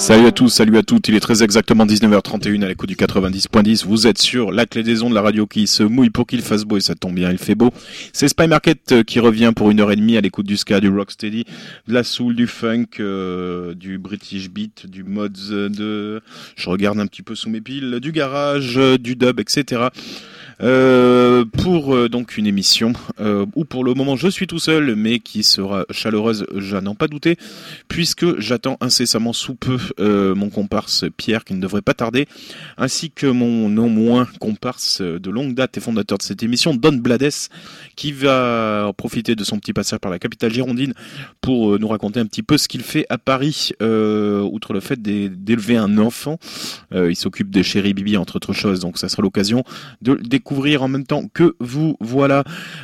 Salut à tous, salut à toutes, il est très exactement 19h31 à l'écoute du 90.10, vous êtes sur la clé des ondes, la radio qui se mouille pour qu'il fasse beau et ça tombe bien, il fait beau. C'est Spy Market qui revient pour 1h30 à l'écoute du ska, du rocksteady, de la soul, du funk, du British beat, du mods, je regarde un petit peu sous mes piles, du garage, du dub, etc. Pour donc une émission où pour le moment je suis tout seul mais qui sera chaleureuse, j'en n'en pas douté, puisque j'attends incessamment sous peu mon comparse Pierre qui ne devrait pas tarder, ainsi que mon non moins comparse de longue date et fondateur de cette émission, Don Blades, qui va profiter de son petit passage par la capitale girondine pour nous raconter un petit peu ce qu'il fait à Paris, outre le fait d'élever un enfant. Il s'occupe de Chéri Bibi entre autres choses, donc ça sera l'occasion de le découvrir en même temps que vous. Voilà,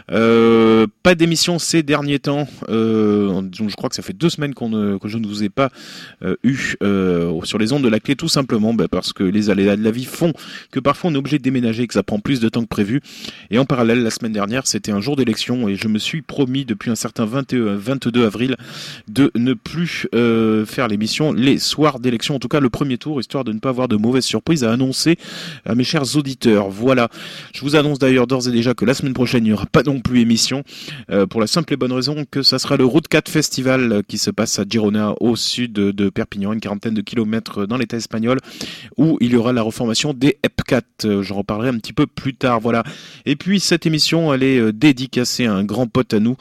pas d'émission ces derniers temps, je crois que ça fait 2 semaines que je ne vous ai pas eu sur les ondes de la clé, tout simplement parce que les aléas de la vie font que parfois on est obligé de déménager et que ça prend plus de temps que prévu. Et en parallèle, la semaine dernière c'était un jour d'élection et je me suis promis depuis un certain 22 avril de ne plus faire l'émission les soirs d'élection, en tout cas le premier tour, histoire de ne pas avoir de mauvaises surprises à annoncer à mes chers auditeurs. Voilà, je vous annonce d'ailleurs d'ores et déjà que la semaine prochaine il n'y aura pas non plus émission, pour la simple et bonne raison que ça sera le Route 4 Festival qui se passe à Girona, au sud de Perpignan, une quarantaine de kilomètres dans l'état espagnol, où il y aura la reformation des EP4. J'en reparlerai un petit peu plus tard. Voilà. Et puis cette émission elle est dédicacée à un grand pote à nous,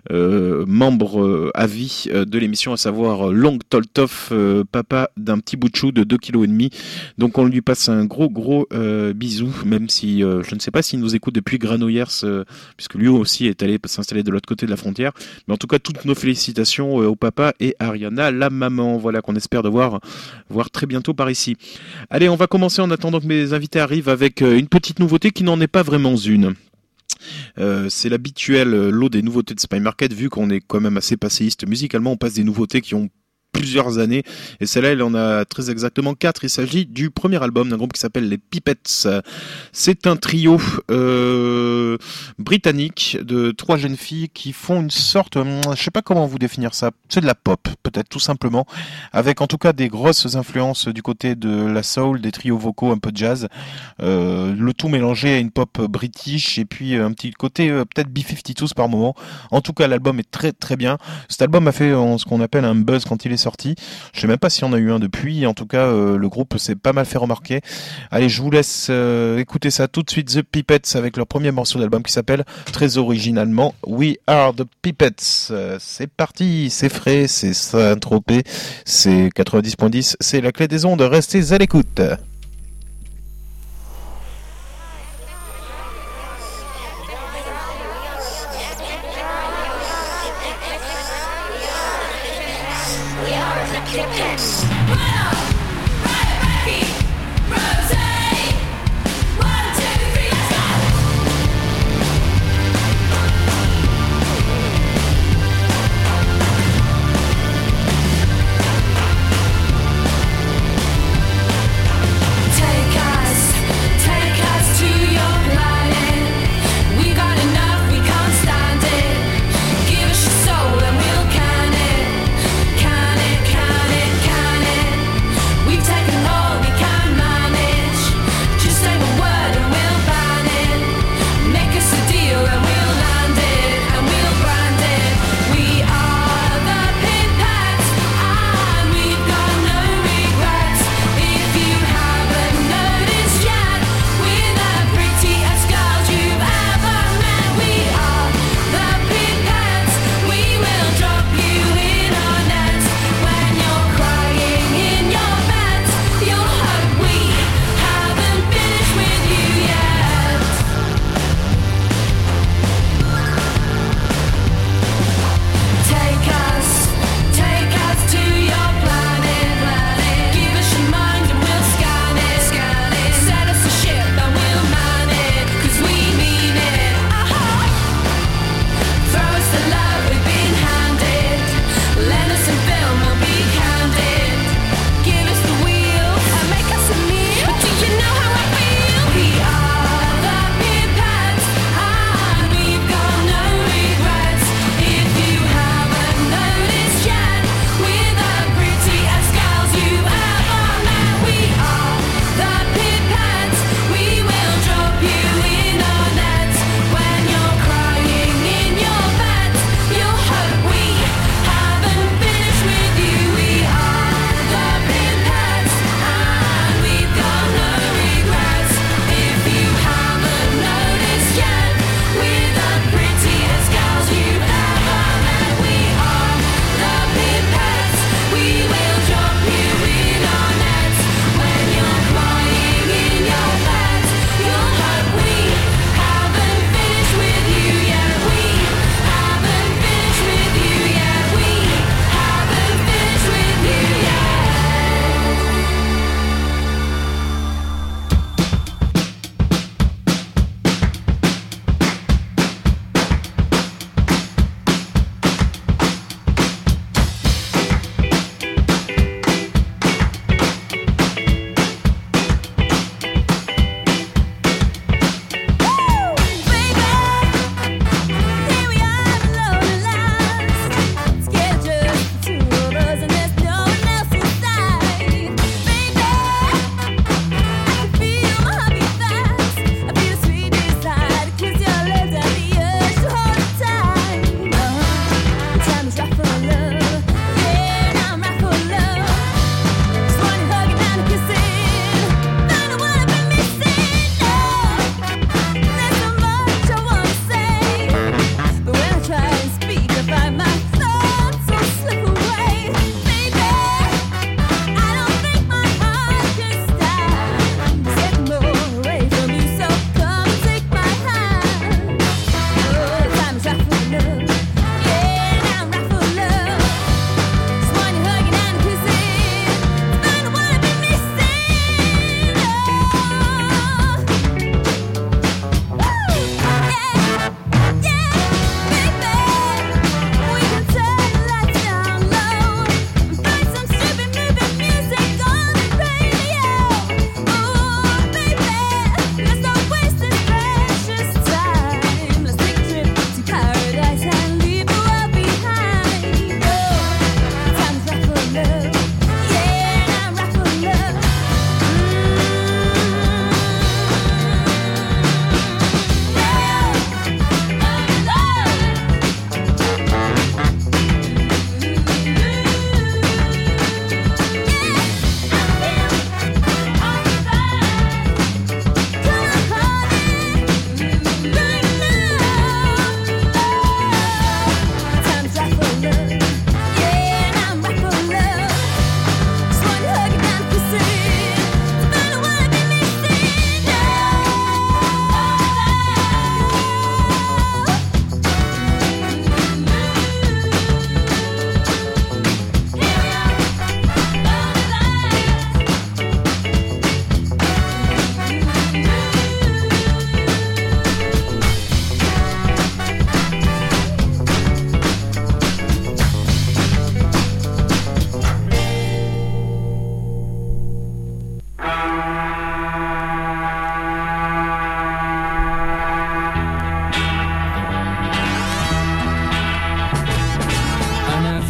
membre à vie de l'émission, à savoir Long Toltoff, papa d'un petit bout de chou de 2,5 kg. Donc on lui passe un gros bisou, même si je ne sais pas s'il nous écoute depuis Granollers, puisque lui aussi est allé s'installer de l'autre côté de la frontière. Mais en tout cas, toutes nos félicitations au papa et à Ariana, la maman, voilà, qu'on espère de voir très bientôt par ici. Allez, on va commencer en attendant que mes invités arrivent avec une petite nouveauté qui n'en est pas vraiment une. C'est l'habituel lot des nouveautés de Spy Market, vu qu'on est quand même assez passéiste musicalement, on passe des nouveautés qui ont plusieurs années, et celle-là elle en a très exactement 4. Il s'agit du premier album d'un groupe qui s'appelle les Pipettes. C'est un trio britannique de 3 jeunes filles qui font une sorte, je sais pas comment vous définir ça, c'est de la pop peut-être tout simplement, avec en tout cas des grosses influences du côté de la soul, des trios vocaux, un peu de jazz, le tout mélangé à une pop british et puis un petit côté peut-être B-52s par moment. En tout cas l'album est très très bien. Cet album a fait ce qu'on appelle un buzz quand il est sorti. Je sais même pas si on a eu un depuis. En tout cas, le groupe s'est pas mal fait remarquer. Allez, je vous laisse écouter ça tout de suite. The Pipettes avec leur premier morceau d'album qui s'appelle très originalement We Are the Pipettes. C'est parti, c'est frais, c'est Saint-Tropez, c'est 90.10, c'est la clé des ondes. Restez à l'écoute. Give us your soul and we'll can it.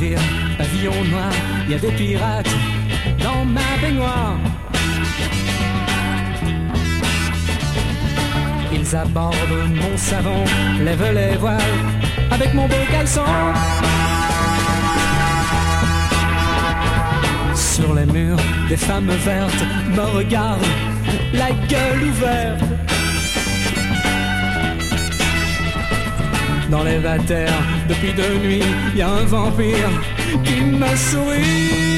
navire, pavillon noir, il y a des pirates dans ma baignoire. Ils abordent mon savon, lèvent les voiles avec mon beau caleçon. Sur les murs, des femmes vertes me regardent, la gueule ouverte. Dans les vatères, depuis 2 nuits, y a un vampire qui me sourit.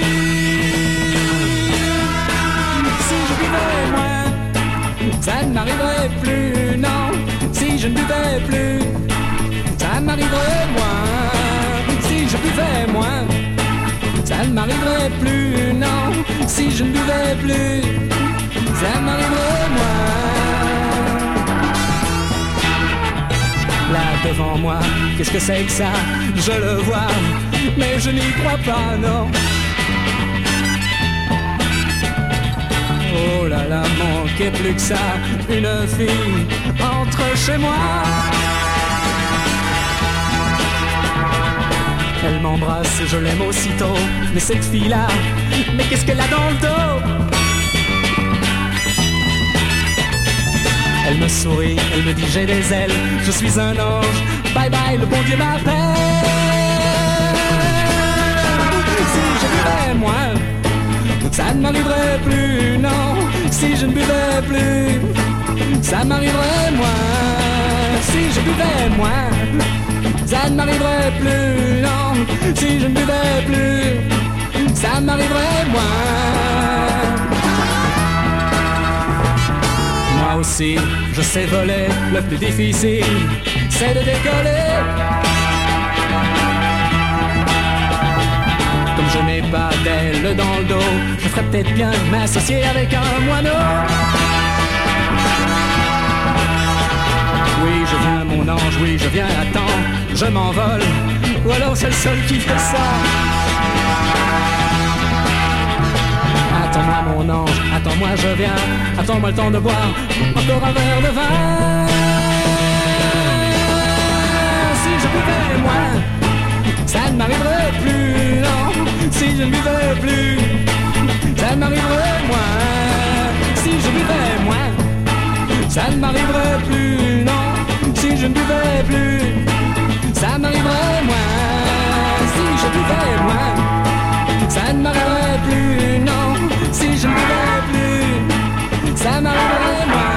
Si je buvais moins, ça ne m'arriverait plus, non. Si je ne buvais plus, ça m'arriverait moins. Si je buvais moins, ça ne m'arriverait plus, non. Si je ne buvais plus, ça m'arriverait moins. Là devant moi, qu'est-ce que c'est que ça? Je le vois, mais je n'y crois pas, non. Oh là là, manquait plus que ça. Une fille entre chez moi. Elle m'embrasse et je l'aime aussitôt. Mais cette fille-là, mais qu'est-ce qu'elle a dans le dos? Elle me sourit, elle me dit j'ai des ailes, je suis un ange, bye bye, le bon Dieu m'appelle. Si je buvais moins, ça ne m'arriverait plus, non. Si je ne buvais plus, ça m'arriverait moins. Si je buvais moins, ça ne m'arriverait plus, non. Si je ne buvais plus, ça m'arriverait moins. Moi aussi, je sais voler, le plus difficile, c'est de décoller. Comme je n'ai pas d'aile dans le dos, je ferais peut-être bien m'associer avec un moineau. Oui, je viens mon ange, oui, je viens à temps, je m'envole, ou alors c'est le seul qui fait ça. Attends-moi mon ange, attends-moi je viens, attends-moi le temps de boire encore un verre de vin. Si je buvais moins, ça ne m'arriverait plus, non. Si je ne buvais plus, ça ne m'arriverait moins. Si je buvais moins, ça ne m'arriverait plus, non. Si je ne buvais plus, ça m'arriverait moins. Si je buvais moins, ça ne m'arriverait plus, non. Si je ne buvais plus, ça m'arriverait moins.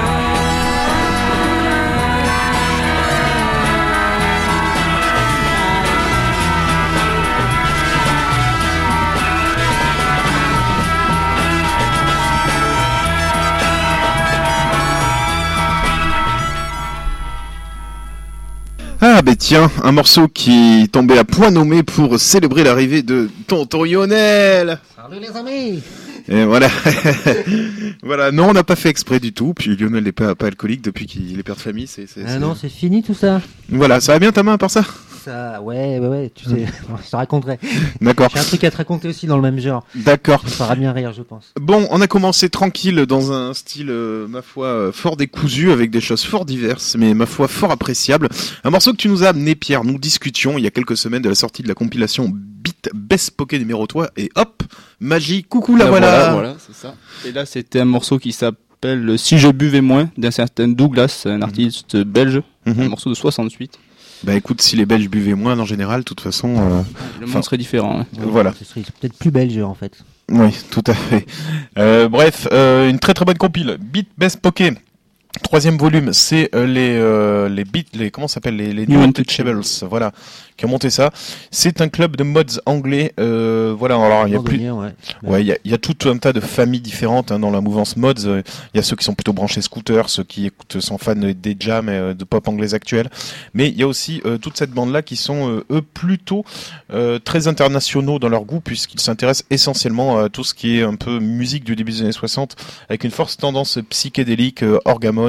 Ah ben tiens, un morceau qui tombait à point nommé pour célébrer l'arrivée de Tonton Lionel. Salut les amis. Et voilà. Voilà, non, on n'a pas fait exprès du tout. Puis Lionel n'est pas alcoolique depuis qu'il est père de famille. Non, c'est fini tout ça. Voilà, ça va bien ta main à part ça? Ça, ouais, tu sais, je te raconterai. D'accord. J'ai un truc à te raconter aussi dans le même genre. D'accord. Ça fera bien rire, je pense. Bon, on a commencé tranquille dans un style, ma foi, fort décousu, avec des choses fort diverses, mais ma foi fort appréciables. Un morceau que tu nous as amené, Pierre. Nous discutions il y a quelques semaines de la sortie de la compilation Beat Best Poké numéro 3, et hop, magie, coucou, la voilà. Voilà, c'est ça. Et là, c'était un morceau qui s'appelle Si je buvais moins, d'un certain Douglas, un artiste belge, un morceau de 68. Bah écoute, si les Belges buvaient moins en général, de toute façon... le monde serait différent. Hein. Voilà. Ce serait peut-être plus belge en fait. Oui, tout à fait. Bref, une très très bonne compile. Beat Best Poké. 3e volume, c'est comment ça s'appelle, les New Untouchables, voilà, qui ont monté ça. C'est un club de mods anglais, voilà. Alors il y a plus, il y a tout un tas de familles différentes dans la mouvance mods. Il y a ceux qui sont plutôt branchés scooter, ceux qui sont fans des jams et de pop anglais actuels. Mais il y a aussi toute cette bande-là qui sont eux plutôt très internationaux dans leur goût, puisqu'ils s'intéressent essentiellement à tout ce qui est un peu musique du début des années 60, avec une forte tendance psychédélique, orgamon,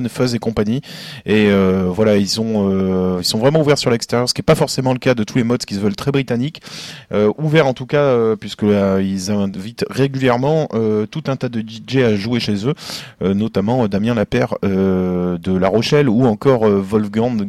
Simon, Fuzz et compagnie. Et voilà, ils sont vraiment ouverts sur l'extérieur, ce qui est pas forcément le cas de tous les mods qui se veulent très britanniques. Ouverts en tout cas, puisque ils invitent régulièrement tout un tas de DJ à jouer chez eux, notamment Damien Lapère de La Rochelle ou encore Wolfgang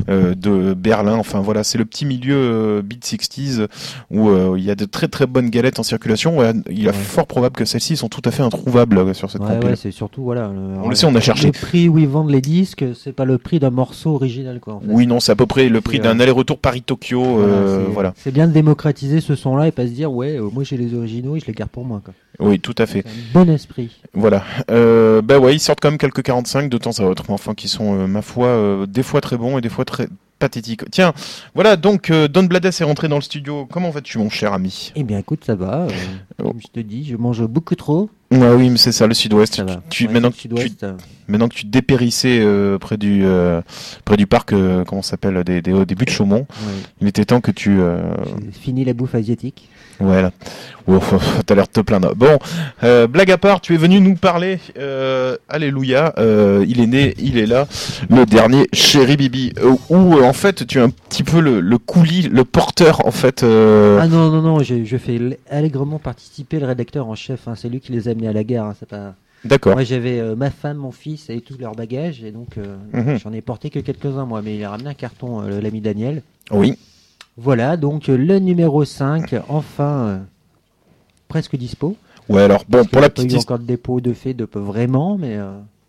de Berlin. Enfin voilà, c'est le petit milieu beat 60s où il y a de très très bonnes galettes en circulation. Ouais, il est fort probable que celles-ci sont tout à fait introuvables sur cette compil. Ouais, c'est surtout voilà. On le sait, on a cherché. Le prix où ils vendent les disques, c'est pas le prix d'un morceau original quoi. En fait. Oui, non, c'est à peu près le prix d'un aller-retour Paris-Tokyo. Voilà. C'est bien de démocratiser ce son-là et pas se dire ouais, moi j'ai les originaux et je les garde pour moi quoi. Oui, tout à fait. C'est un bon esprit. Voilà. Ouais, ils sortent quand même quelques 45 de temps à autre, mais enfin qui sont, ma foi, des fois très bons et des fois très pathétiques. Tiens, voilà, donc Don Blades est rentré dans le studio. Comment vas-tu, mon cher ami ? Eh bien, écoute, ça va. Comme je te dis, je mange beaucoup trop. Ouais, oui, mais c'est ça, le Sud-Ouest. Ça va. Maintenant que tu dépérissais près du parc, comment ça s'appelle, des buts de Chaumont, il était temps que tu... J'ai fini la bouffe asiatique. Voilà. T'as l'air de te plaindre. Bon, blague à part, tu es venu nous parler. Alléluia. Il est né, il est là. Le dernier Chéri Bibi. Où en fait, tu es un petit peu le coulis, le porteur en fait. Ah non, je fais allègrement participer le rédacteur en chef. Hein, c'est lui qui les a amenés à la gare. Hein, c'est pas. D'accord. Moi, j'avais ma femme, mon fils et tous leurs bagages, et donc j'en ai porté que quelques-uns moi. Mais il a ramené un carton, l'ami Daniel. Oui. Voilà, donc le numéro 5, enfin, presque dispo. Ouais, alors bon, pour la petite histoire. Il n'y a pas eu encore de dépôt de fait, de peu vraiment, mais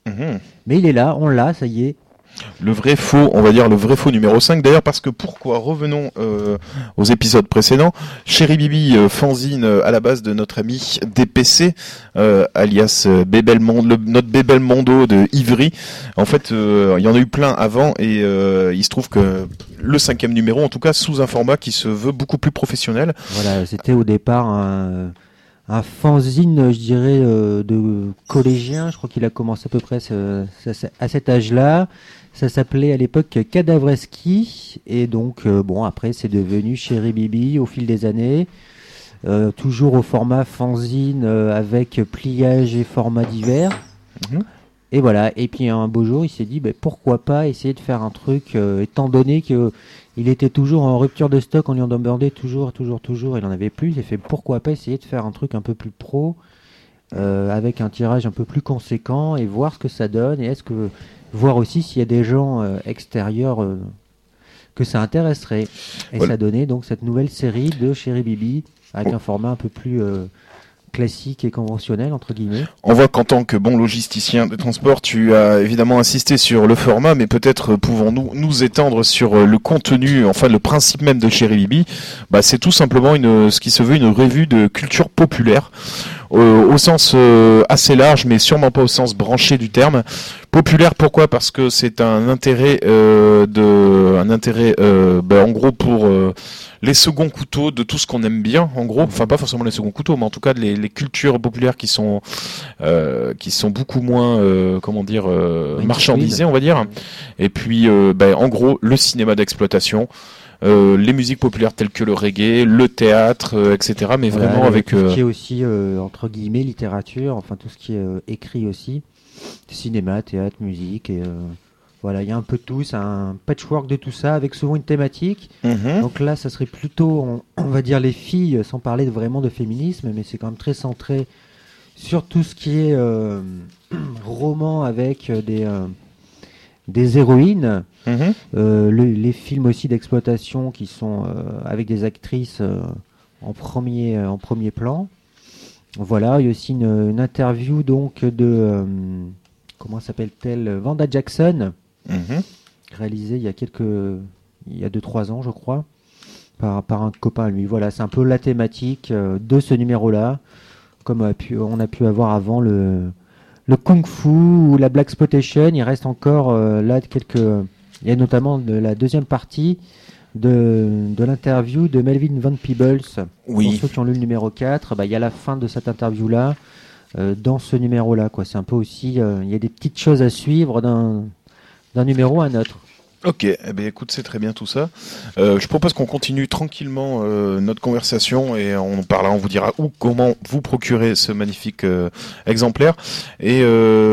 il est là, on l'a, ça y est. Le vrai faux, on va dire le vrai faux numéro 5 d'ailleurs, parce que pourquoi revenons aux épisodes précédents. Chéri Bibi, fanzine à la base de notre ami DPC, alias notre Bébel Mondo de Ivry. En fait, il y en a eu plein avant et il se trouve que le 5e numéro, en tout cas sous un format qui se veut beaucoup plus professionnel. Voilà, c'était au départ un fanzine, je dirais, de collégien. Je crois qu'il a commencé à peu près à cet âge-là. Ça s'appelait à l'époque Cadavreski. Et donc, après, c'est devenu Chéri Bibi au fil des années. Toujours au format fanzine avec pliage et format divers. Et voilà. Et puis, un beau jour, il s'est dit, pourquoi pas essayer de faire un truc, étant donné que il était toujours en rupture de stock, on lui en demandait toujours, il en avait plus. Il a fait pourquoi pas essayer de faire un truc un peu plus pro, avec un tirage un peu plus conséquent et voir ce que ça donne. Et voir aussi s'il y a des gens extérieurs que ça intéresserait. Et voilà. Ça donnait donc cette nouvelle série de Chéri Bibi avec un format un peu plus classique et conventionnel entre guillemets. On voit qu'en tant que bon logisticien de transport, tu as évidemment insisté sur le format, mais peut-être pouvons-nous nous étendre sur le contenu, enfin le principe même de Chéri Bibi. C'est tout simplement ce qui se veut une revue de culture populaire. Au sens assez large, mais sûrement pas au sens branché du terme. Populaire, pourquoi ? Parce que c'est un intérêt, en gros pour les seconds couteaux de tout ce qu'on aime bien, en gros. Enfin, pas forcément les seconds couteaux, mais en tout cas les cultures populaires qui sont beaucoup moins, marchandisées, on va dire. Et puis, en gros, le cinéma d'exploitation. Les musiques populaires telles que le reggae, le théâtre, etc. Mais voilà, vraiment avec... Tout ce qui est aussi, entre guillemets, littérature, enfin tout ce qui est écrit aussi. Cinéma, théâtre, musique, et voilà, il y a un peu de tout, c'est un patchwork de tout ça, avec souvent une thématique. Donc là, ça serait plutôt, on va dire, les filles, sans parler vraiment de féminisme, mais c'est quand même très centré sur tout ce qui est roman avec des héroïnes. Les films aussi d'exploitation qui sont avec des actrices en premier plan. Voilà, il y a aussi une interview donc de comment s'appelle-t-elle, Vanda Jackson, réalisée il y a 2-3 ans je crois par un copain à lui. Voilà, c'est un peu la thématique de ce numéro-là, comme on a pu avoir avant le Kung Fu ou la Blaxploitation. Il reste encore là il y a notamment de la deuxième partie de l'interview de Melvin Van Peebles. Oui. Pour ceux qui ont lu le numéro 4, il y a la fin de cette interview-là dans ce numéro-là. C'est un peu aussi... il y a des petites choses à suivre d'un numéro à un autre. Ok, écoute, c'est très bien tout ça. Je propose qu'on continue tranquillement notre conversation et on vous dira comment vous procurer ce magnifique exemplaire. Et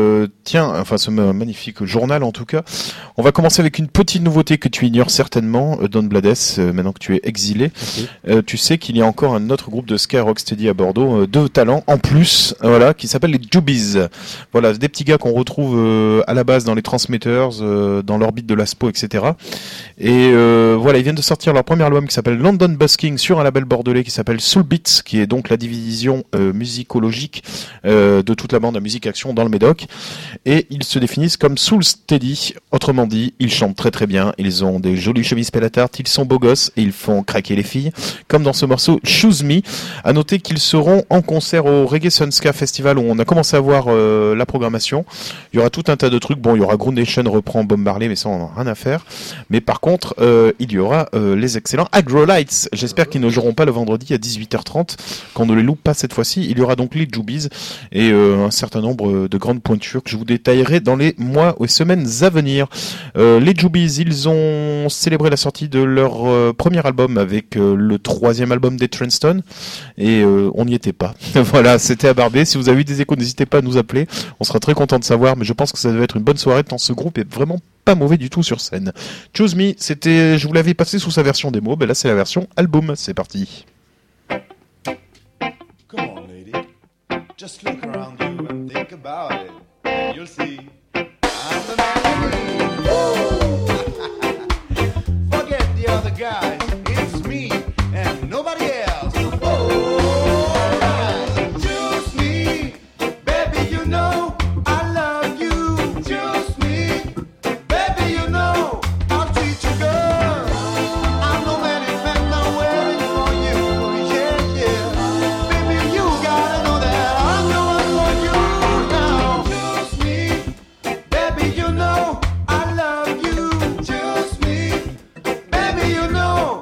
ce magnifique journal en tout cas. On va commencer avec une petite nouveauté que tu ignores certainement, Don Blades, maintenant que tu es exilé. Okay. Tu sais qu'il y a encore un autre groupe de ska rocksteady à Bordeaux, de talent en plus, voilà, qui s'appelle les Jubies. Voilà, des petits gars qu'on retrouve à la base dans les Transmitters, dans l'orbite de l'Aspo, etc. Et voilà, ils viennent de sortir leur premier album qui s'appelle London Busking sur un label bordelais qui s'appelle Soul Beats, qui est donc la division musicologique de toute la bande à musique action dans le Médoc. Et ils se définissent comme Soul Steady, autrement dit, ils chantent très très bien, ils ont des jolies chemises pelle à tarte, ils sont beaux gosses et ils font craquer les filles, comme dans ce morceau Choose Me. À noter qu'ils seront en concert au Reggae Sun Ska Festival où on a commencé à voir la programmation. Il y aura tout un tas de trucs, bon il y aura Ground Nation reprend Bob Marley mais ça on n'a rien à faire. Mais par contre il y aura les excellents Agrolites. J'espère qu'ils ne joueront pas le vendredi à 18h30, qu'on ne les loupe pas cette fois-ci. Il y aura donc les Jubies et un certain nombre de grandes pointures que je vous détaillerai dans les mois et semaines à venir. Les Jubies, ils ont célébré la sortie de leur premier album avec le troisième album des Trenston et on n'y était pas. Voilà, c'était à Barbé. Si vous avez eu des échos, n'hésitez pas à nous appeler. On sera très content de savoir, mais je pense que ça devait être une bonne soirée tant ce groupe est vraiment pas mauvais du tout sur scène. Choose Me, c'était, je vous l'avais passé sous sa version démo, ben là c'est la version album. C'est parti. Come on, lady. Just look around you and think about it. And you'll see I'm the man you need. Forget the other guys. It's me and nobody else. Choose me, baby, you know I love you. Choose me, baby, you know I'll treat you good. I'm no man if I'm waiting for you. Yeah, yeah. Baby, you gotta know that I'm the one for you now. Choose me, baby, you know I love you. Choose me, baby, you know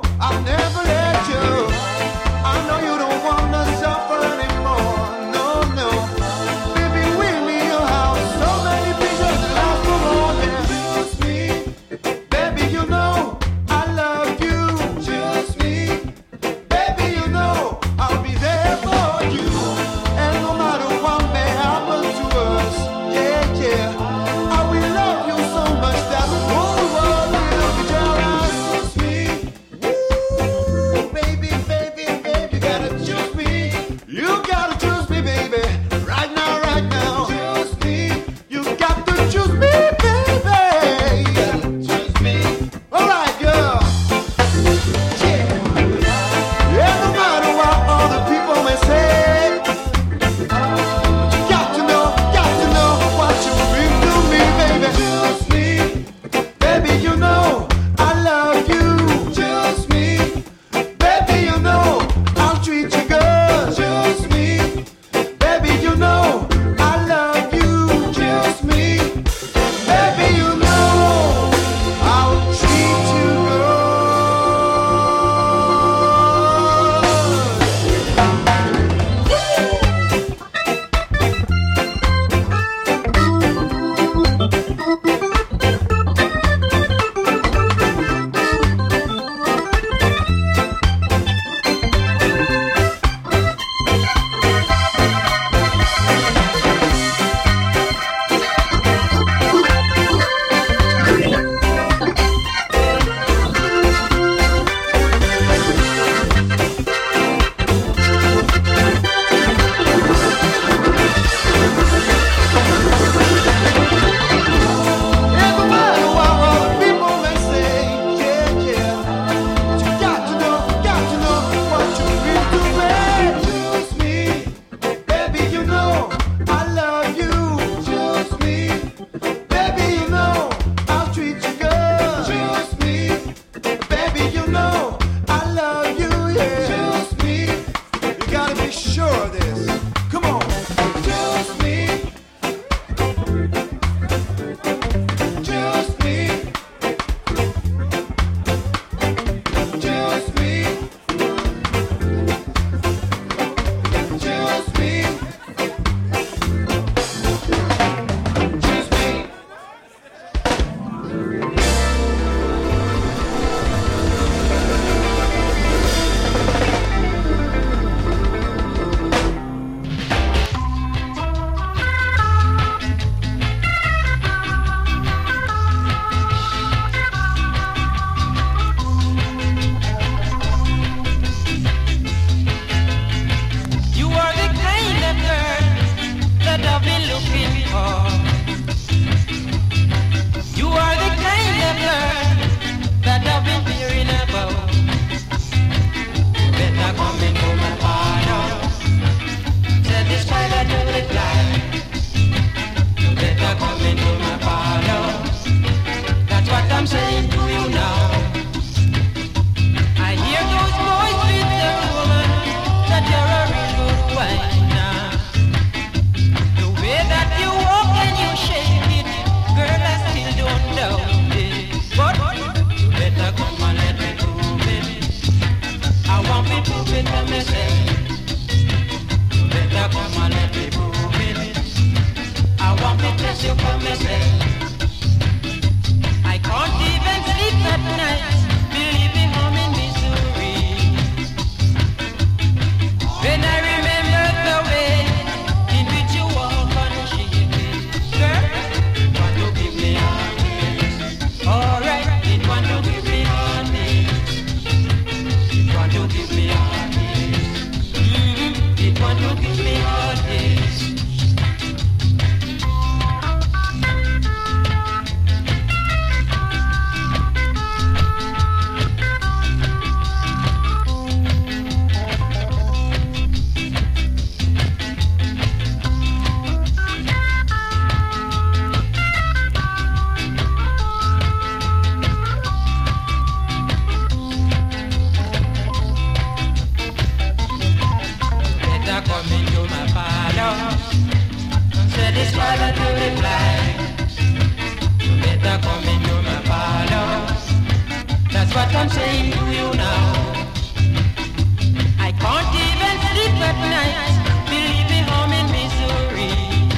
come into my parlor. Said his father to reply, you better come into my parlor. That's what I'm saying to you now. I can't even sleep at night, believe me, home in Missouri.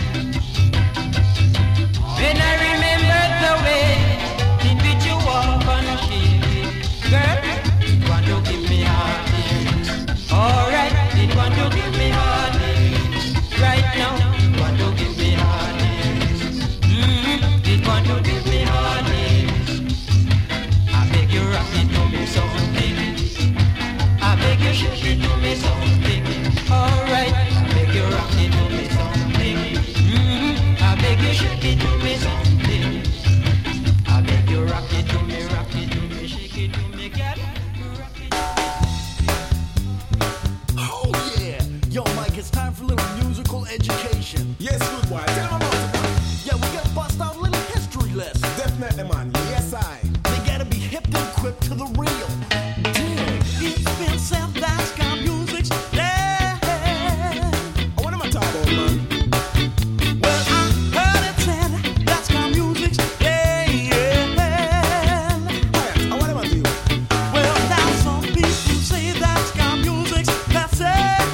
When I remember the way in which you walk on the street, girl, it want to give me heartache. Alright, it want to give me heartache. Right now, it want to give me heartache. It want to give me heartache. I beg you rock it to me something. I beg you shake it to me something. Alright, I beg you rock it to me something. I beg you shake it to me something. I beg you rock it to me, shake it to me, girl. Rock it. Oh yeah! Yo, Mike, it's time for a little musical education. Yes, good boy. Tell 'em about it, man. Yeah, we gotta bust out a little history lesson. Definitely, man. Yes, I. They gotta be hip and quick to the real. Dig. It's been said that ska music's dead. What am I talking about, man? Well, I heard it said that ska music's dead. Quiet. What am I doing? Well, now some people say that ska music's passé.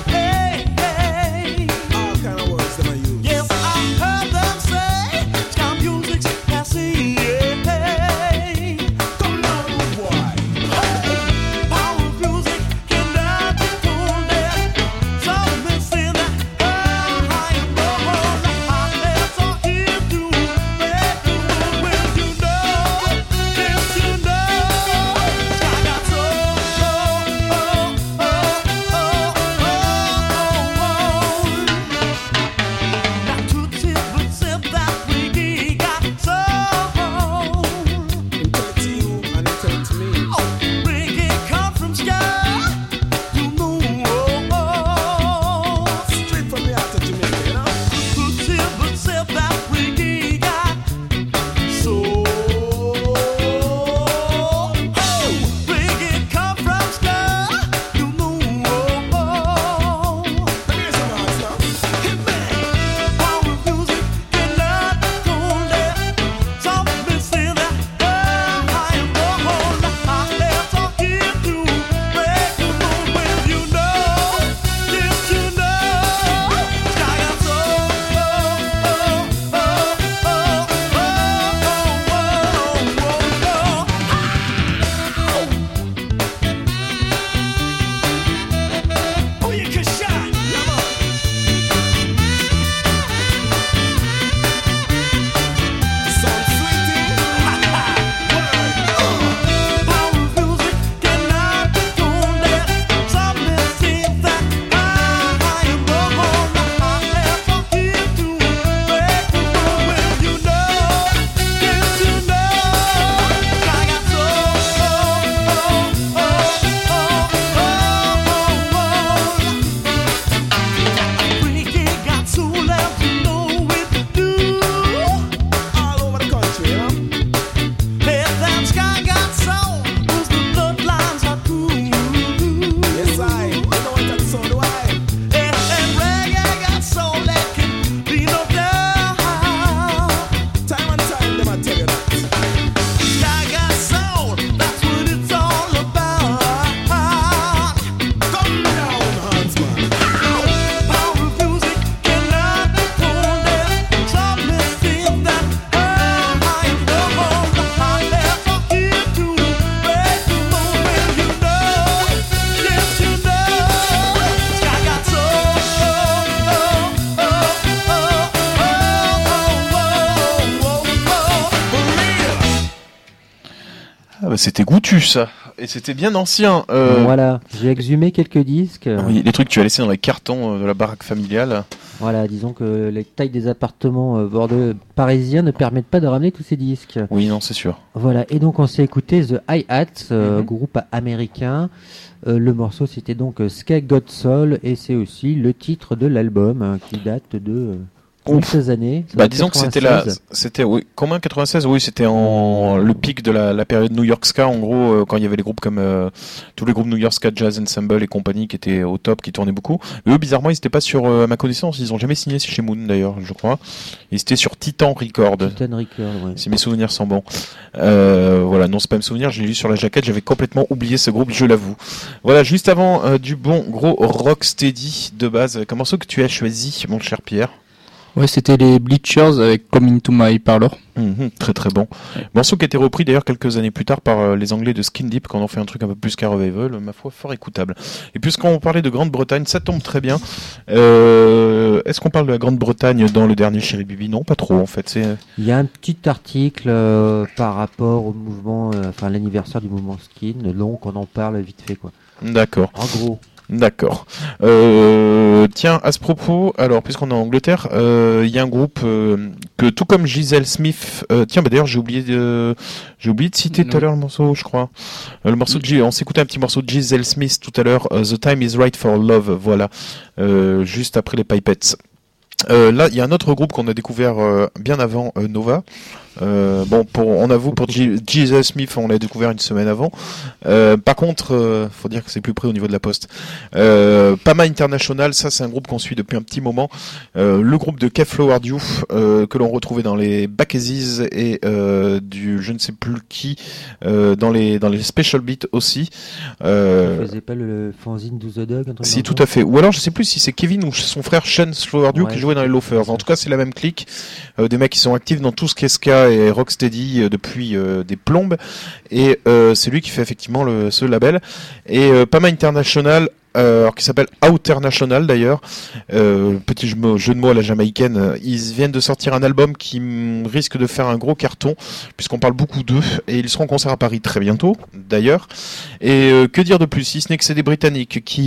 All kind of words that I use. Yes, I heard them say ska music's passé. Come now, good boy. Power of music cannot be told it. Some may say that I am the whole that's all here to make the world when you know, yes you know, I got Not too tip, but said that we got soul. I'm telling it to you and I'm telling it to me. Reggae come from ska, you know. Straight from the heart of Jamaica, you know? Who said that reggae got soul? Reggae come from ska, you know. Let me hear some hearts now. Hit me. Power of music cannot be told it. Some may say that I am the whole that's all here to break the mold when you know, yes you know, sky got Oh, you can shine. Sound sweetie. Power of music cannot be told it. Some may say that I am the whole that's all here to break the mold when you know, yes you know, sky got Reggae got soul and you know it do. All over the country, you know? Hey, that sky got soul, 'cause the bloodlines are true. Yes, I. You know what that so do I. And reggae got soul, there can be no doubt. Time and time, them I tell you that. Sky got soul, that's what it's all about. Come down, Hansman. Power of music cannot be told it. Some may say that I am the whole that's all here to break the mold when you know, yes you know, sky got soul. For real. Ah bah, c'était goûtu ça. Et c'était bien ancien. Voilà, j'ai exhumé quelques disques. Oui, les trucs que tu as laissés dans les cartons de la baraque familiale. Voilà, disons que les tailles des appartements bordelais parisiens ne permettent pas de ramener tous ces disques. Oui, non, c'est sûr. Voilà, et donc on s'est écouté The Hi-Hats, groupe américain. Le morceau c'était donc Sky God Soul et c'est aussi le titre de l'album qui date de Quelques années. ça doit Bah être disons que 96. c'était oui, combien 96, oui, c'était en le pic de la période New York Ska, en gros, quand il y avait les groupes comme tous les groupes New York Ska, Jazz Ensemble et compagnie qui étaient au top, qui tournaient beaucoup. Mais eux, bizarrement, ils étaient pas sur, à ma connaissance, ils ont jamais signé chez Moon d'ailleurs, je crois. Ils étaient sur Titan Record. Titan Record, ouais. Si mes souvenirs sont bons. Voilà, non, c'est pas mes souvenirs, je l'ai lu sur la jaquette, j'avais complètement oublié ce groupe, je l'avoue. Voilà, juste avant du bon gros rocksteady de base, avec un morceau que tu as choisi, mon cher Pierre. Ouais, c'était les Bleachers avec Come Into My Parlor. Très très bon. Morceau qui a été repris d'ailleurs quelques années plus tard par les Anglais de Skin Deep quand on fait un truc un peu plus qu'un revival, ma foi fort écoutable. Et puisqu'on parlait de Grande-Bretagne, ça tombe très bien. Est-ce qu'on parle de la Grande-Bretagne dans le dernier Chéri Bibi? Non, pas trop en fait. C'est... Il y a un petit article par rapport au mouvement, enfin l'anniversaire du mouvement Skin, donc on en parle vite fait quoi. D'accord. En gros. D'accord. Tiens, à ce propos, alors puisqu'on est en Angleterre, il y a un groupe que tout comme Giselle Smith, tiens, bah d'ailleurs j'ai oublié de citer tout à l'heure le morceau, je crois. Le morceau de on s'écoutait un petit morceau de Giselle Smith tout à l'heure, The Time Is Right for Love, voilà, juste après les Pipettes. Là, il y a un autre groupe qu'on a découvert bien avant Nova. Bon, on avoue pour Jesus Smith, on l'a découvert une semaine avant. Par contre, faut dire que c'est plus près au niveau de la poste. Pama International, ça c'est un groupe qu'on suit depuis un petit moment. Le groupe de Kev Flower Youth que l'on retrouvait dans les Backazies et du je ne sais plus qui dans les Special Beats aussi. Vous faisiez pas le fanzine Do the Dog, un truc Si, comme tout ça à fait. Ou alors je sais plus si c'est Kevin ou son frère Shane Flower Youth Ouais, qui jouait dans les Loafers. En tout cas, c'est la même clique. Des mecs qui sont actifs dans tout ce qui est ska et rocksteady depuis des plombes. Et c'est lui qui fait effectivement ce label. Et Pama International, alors qui s'appelle Outer National d'ailleurs, petit jeu de mots à la jamaïcaine, ils viennent de sortir un album qui risque de faire un gros carton puisqu'on parle beaucoup d'eux et ils seront en concert à Paris très bientôt d'ailleurs. Et que dire de plus si ce n'est que c'est des Britanniques qui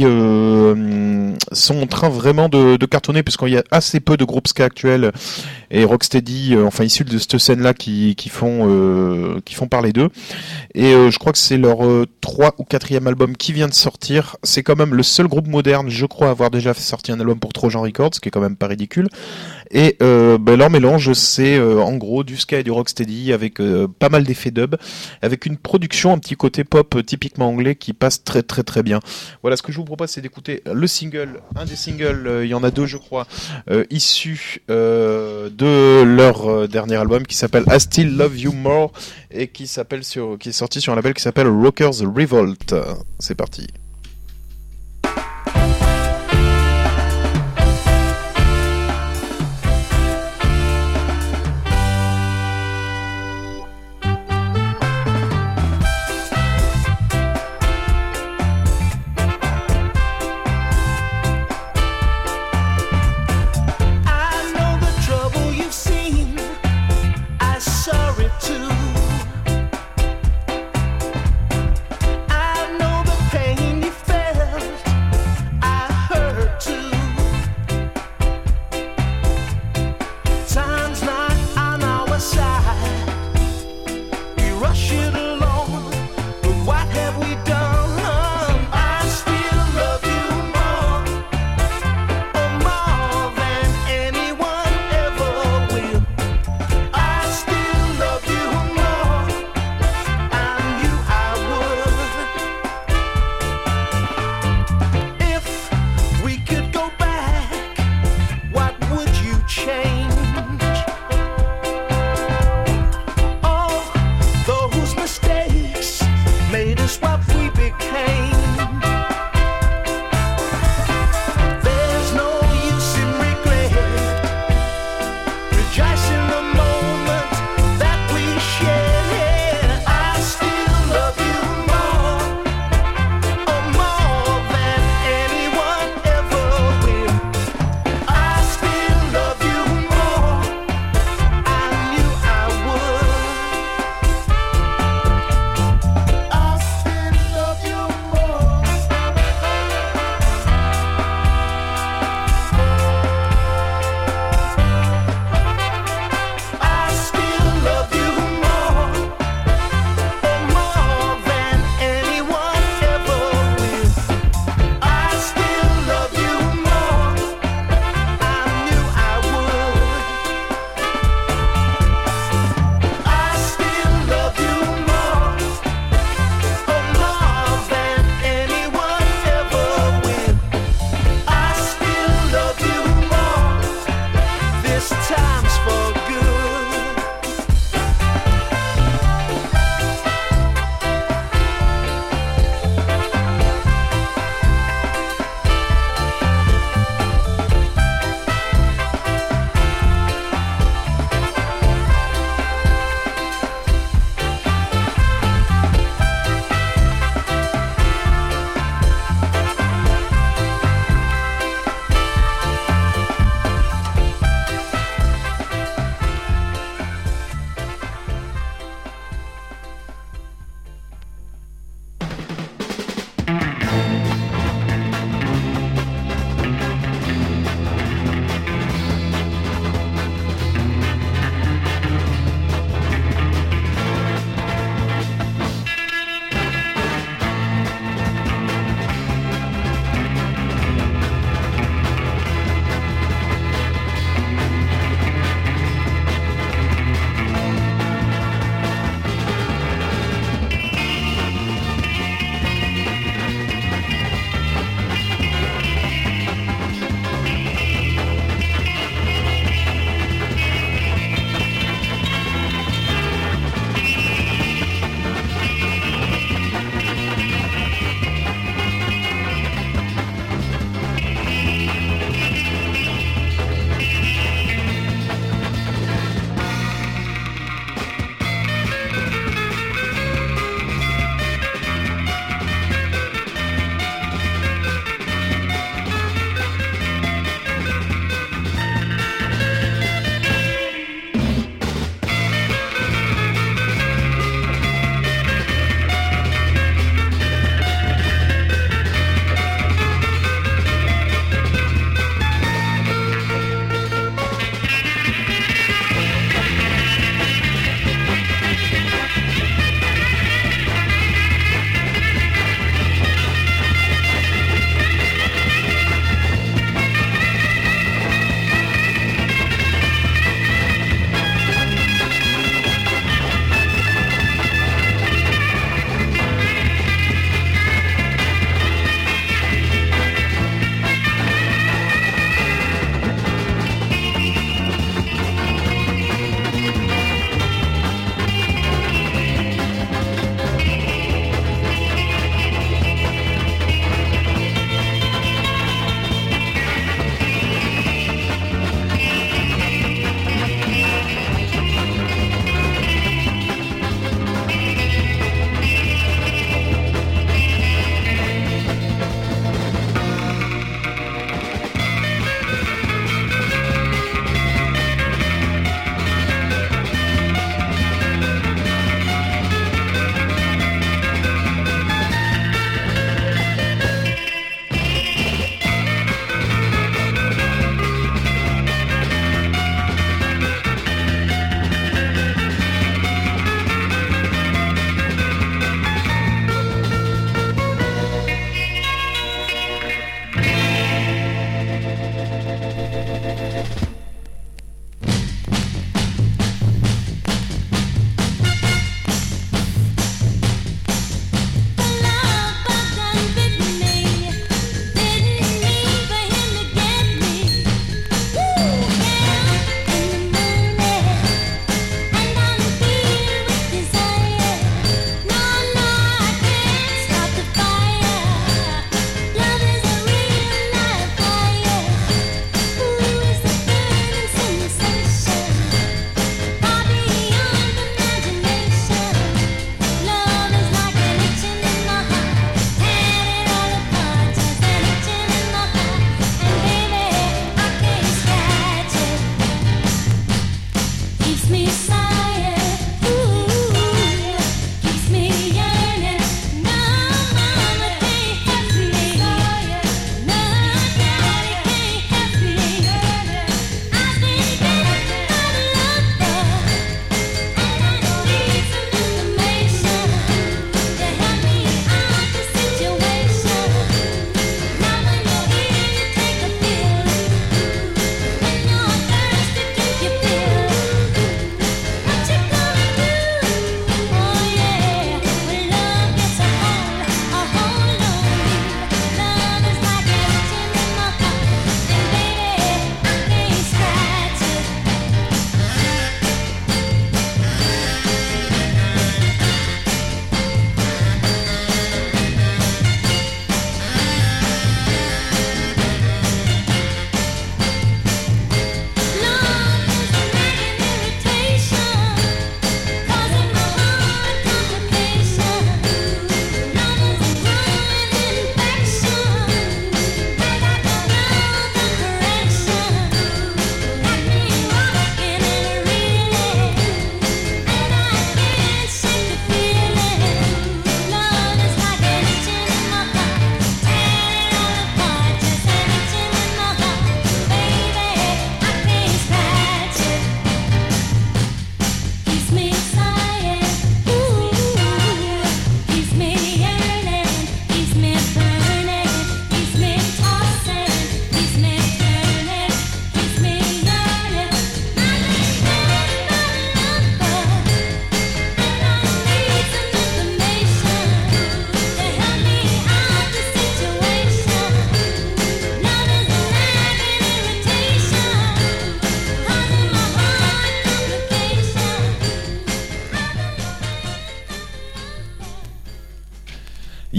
sont en train vraiment de cartonner puisqu'il y a assez peu de groupes ska actuels et rocksteady enfin issus de cette scène là qui font parler d'eux. Et je crois que c'est leur 3 ou 4e album qui vient de sortir. C'est quand même le seul groupe moderne, je crois, à avoir déjà sorti un album pour Trojan Records, ce qui est quand même pas ridicule. Et leur mélange, c'est en gros du ska et du rocksteady avec pas mal d'effets dub, avec une production, un petit côté pop typiquement anglais qui passe très très très bien. Voilà, ce que je vous propose, c'est d'écouter le single, un des singles, il y en a 2 je crois, issus de leur dernier album qui s'appelle I Still Love You More et qui est sorti sur un label qui s'appelle Rockers Revolt. C'est parti. I know the trouble you've seen. I saw it too. I know the pain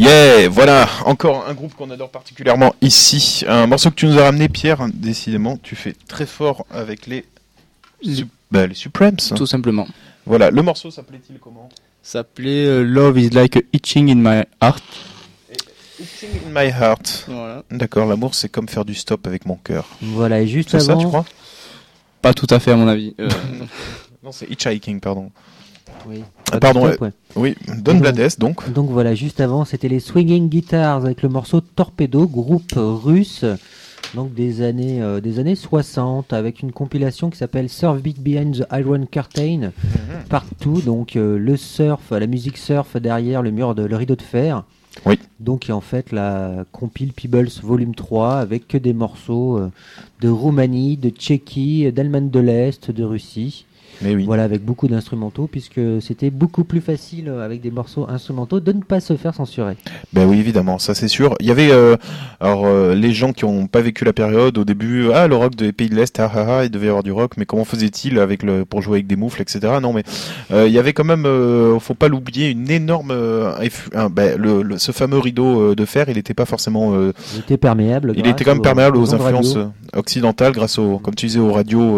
Yeah, voilà, encore un groupe qu'on adore particulièrement ici. Un morceau que tu nous as ramené, Pierre. Décidément, tu fais très fort avec les Supremes. Tout simplement. Voilà, le morceau s'appelait-il comment? S'appelait Love is like a itching in my heart. Itching in my heart. Voilà. D'accord, l'amour c'est comme faire du stop avec mon cœur. Voilà, et juste C'est ça, avant, tu crois? Pas tout à fait à mon avis. Non, c'est hitchhiking, pardon. oui, Pardon, stop, ouais. Oui, Don Blades donc. Donc voilà, juste avant, c'était les Swinging Guitars avec le morceau Torpedo, groupe russe, donc des années 60, avec une compilation qui s'appelle Surf Beat Behind the Iron Curtain, partout, donc le surf, la musique surf derrière le rideau de fer. Oui. Donc en fait la compile Peebles volume 3 avec que des morceaux de Roumanie, de Tchéquie, d'Allemagne de l'Est, de Russie. Mais oui. Voilà, avec beaucoup d'instrumentaux, puisque c'était beaucoup plus facile avec des morceaux instrumentaux de ne pas se faire censurer. Ben oui, évidemment, ça c'est sûr. Il y avait les gens qui n'ont pas vécu la période au début, le rock des pays de l'Est, il devait y avoir du rock, mais comment faisait-il pour jouer avec des moufles, etc. Non, mais il y avait quand même, faut pas l'oublier, une énorme, ce fameux rideau de fer, il n'était pas forcément, Il était perméable. il était quand même perméable aux ondes radio. influences occidentales grâce comme tu disais, aux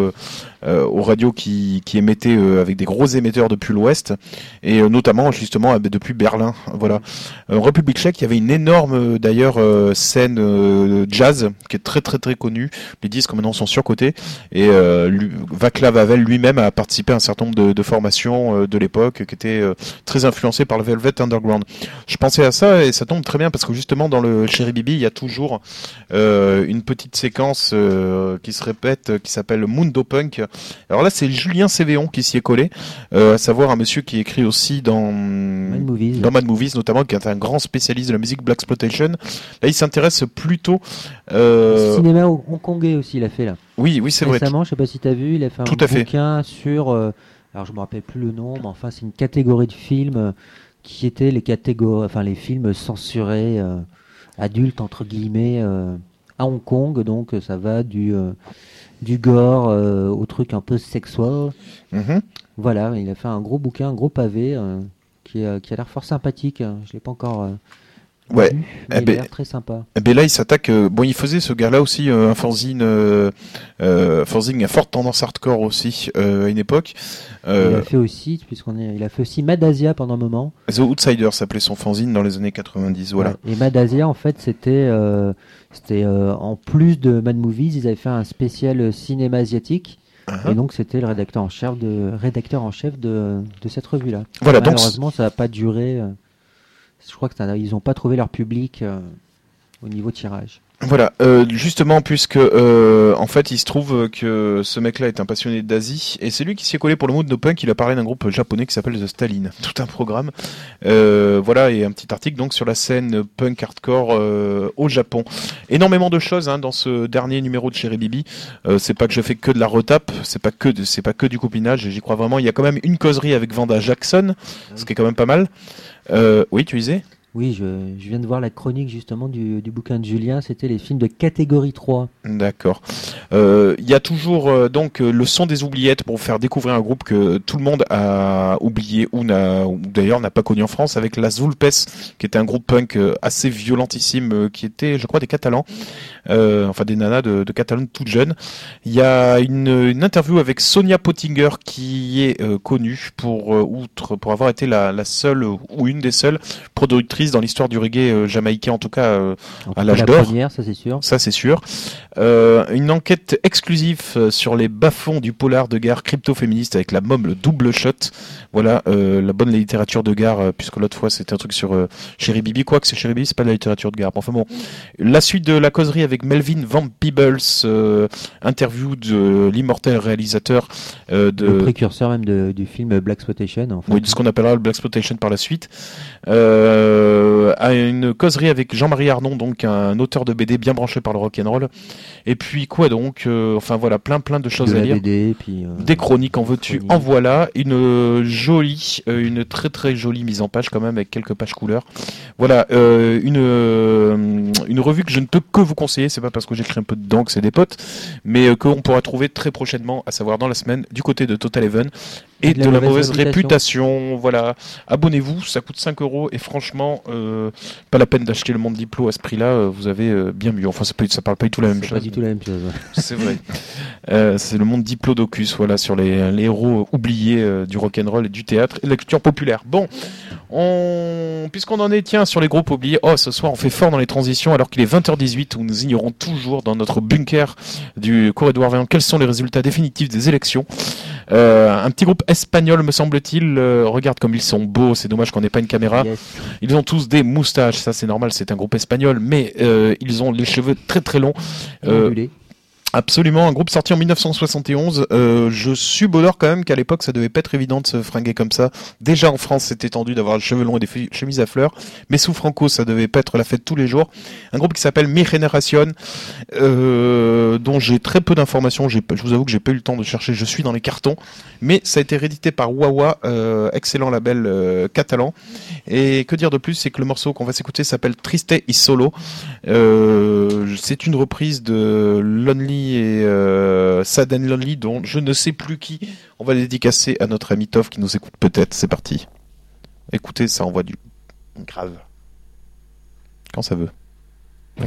radios qui émettaient avec des gros émetteurs depuis l'Ouest et notamment justement depuis Berlin. Voilà. En République tchèque, il y avait une énorme d'ailleurs scène jazz qui est très très très connue. Les disques maintenant sont surcotés et Václav Havel lui-même a participé à un certain nombre de formations de l'époque qui étaient très influencées par le Velvet Underground. Je pensais à ça et ça tombe très bien parce que justement dans le Cherry Bibi, il y a toujours une petite séquence qui se répète qui s'appelle Mundo Punk. Alors là, c'est Julien Cévéon qui s'y est collé, à savoir un monsieur qui écrit aussi dans Mad Movies notamment, qui est un grand spécialiste de la musique Blaxploitation. Là, il s'intéresse plutôt cinéma hongkongais aussi, il a fait là. Oui, c'est vrai. Récemment, je sais pas si tu as vu, il a fait Tout un à fait. bouquin sur alors je me rappelle plus le nom, mais enfin c'est une catégorie de films qui étaient les films censurés adultes entre guillemets à Hong Kong, donc ça va du gore au truc un peu sexuel. Voilà, il a fait un gros bouquin, un gros pavé qui a l'air fort sympathique. Je l'ai pas encore Ouais. vu, mais il a l'air très sympa. Ben là, il s'attaque. Il faisait ce gars-là aussi un fanzine à forte tendance hardcore aussi à une époque. Il a fait aussi, il a fait aussi Mad Asia pendant un moment. The Outsider s'appelait son fanzine dans les années 90. Voilà. Ouais. Et Mad Asia, en fait, c'était en plus de Mad Movies, ils avaient fait un spécial cinéma asiatique. Et donc c'était le rédacteur en chef de cette revue-là. Voilà, malheureusement, ça n'a pas duré. Je crois qu'ils n'ont pas trouvé leur public au niveau tirage. Voilà, justement, puisque en fait, il se trouve que ce mec-là est un passionné d'Asie, et c'est lui qui s'y est collé pour le Mundo Punk. Il a parlé d'un groupe japonais qui s'appelle The Stalin. Tout un programme, voilà, et un petit article donc sur la scène punk hardcore au Japon. Énormément de choses dans ce dernier numéro de Cherry Bibi. C'est pas que je fais que de la retape, c'est pas que du copinage. J'y crois vraiment. Il y a quand même une causerie avec Vanda Jackson, ce qui est quand même pas mal. Oui, tu disais? Oui, je viens de voir la chronique justement du bouquin de Julien, c'était les films de catégorie 3. D'accord. Il y a toujours donc le son des oubliettes pour vous faire découvrir un groupe que tout le monde a oublié ou d'ailleurs n'a pas connu en France, avec Las Vulpes, qui était un groupe punk assez violentissime, qui était, je crois, des Catalans, enfin des nanas de Catalogne toutes jeunes. Il y a une interview avec Sonia Pottinger qui est connue pour avoir été la seule ou une des seules productrices dans l'histoire du reggae jamaïcain, en tout cas à l'âge d'or. Première, ça c'est sûr. Ça c'est sûr. Une enquête exclusive sur les bas-fonds du polar de gare crypto-féministe avec la MOM, le double shot. Voilà, la bonne littérature de gare, puisque l'autre fois c'était un truc sur Cherry Bibi, quoi que c'est Cherry Bibi, c'est pas de la littérature de gare. Enfin bon, la suite de la causerie avec Melvin Van Peebles, interview de l'immortel réalisateur le précurseur même du film Blaxploitation. En fait. Oui, de ce qu'on appellera le Blaxploitation par la suite. À une causerie avec Jean-Marie Arnon, donc un auteur de BD bien branché par le rock'n'roll. Et puis quoi donc enfin voilà, plein de choses à lire. BD, puis, des chroniques, en veux-tu, en voilà. Une très très jolie mise en page quand même, avec quelques pages couleurs. Voilà, une revue que je ne peux que vous conseiller. C'est pas parce que j'écris un peu dedans que c'est des potes, mais qu'on pourra trouver très prochainement, à savoir dans la semaine, du côté de Total Even et de la mauvaise réputation. Voilà, abonnez-vous, ça coûte 5 € et franchement franchement, pas la peine d'acheter le monde Diplo à ce prix-là. Vous avez bien mieux. Enfin, ça parle pas du tout la même C'est chose. pas du tout la même chose. Ouais. C'est vrai. C'est le monde Diplodocus, voilà, sur les héros oubliés du rock'n'roll et du théâtre et de la culture populaire. Bon, puisqu'on en est, tiens, sur les groupes oubliés, ce soir on fait fort dans les transitions alors qu'il est 20h18 où nous ignorons toujours dans notre bunker du cours Édouard Vaillant quels sont les résultats définitifs des élections. Un petit groupe espagnol, me semble-t-il. Regarde comme ils sont beaux, c'est dommage qu'on n'ait pas une caméra. Yes. Ils ont tous des moustaches, ça c'est normal, c'est un groupe espagnol, mais ils ont les cheveux très très longs. Ondulé. Absolument, un groupe sorti en 1971. Je subodore quand même qu'à l'époque ça devait pas être évident de se fringuer comme ça. Déjà en France c'était tendu d'avoir le cheveu long et des chemises à fleurs, mais sous Franco ça devait pas être la fête tous les jours. Un groupe qui s'appelle Mi Generación, dont j'ai très peu d'informations. Je vous avoue que j'ai pas eu le temps de chercher, je suis dans les cartons, mais ça a été réédité par Wawa, excellent label catalan. Et que dire de plus, c'est que le morceau qu'on va s'écouter s'appelle Triste y Solo. C'est une reprise de Lonely et Sad and Lonely, dont je ne sais plus qui. On va les dédicacer à notre ami Toff qui nous écoute peut-être. C'est parti. Écoutez, ça envoie du grave. Quand ça veut. Ouais.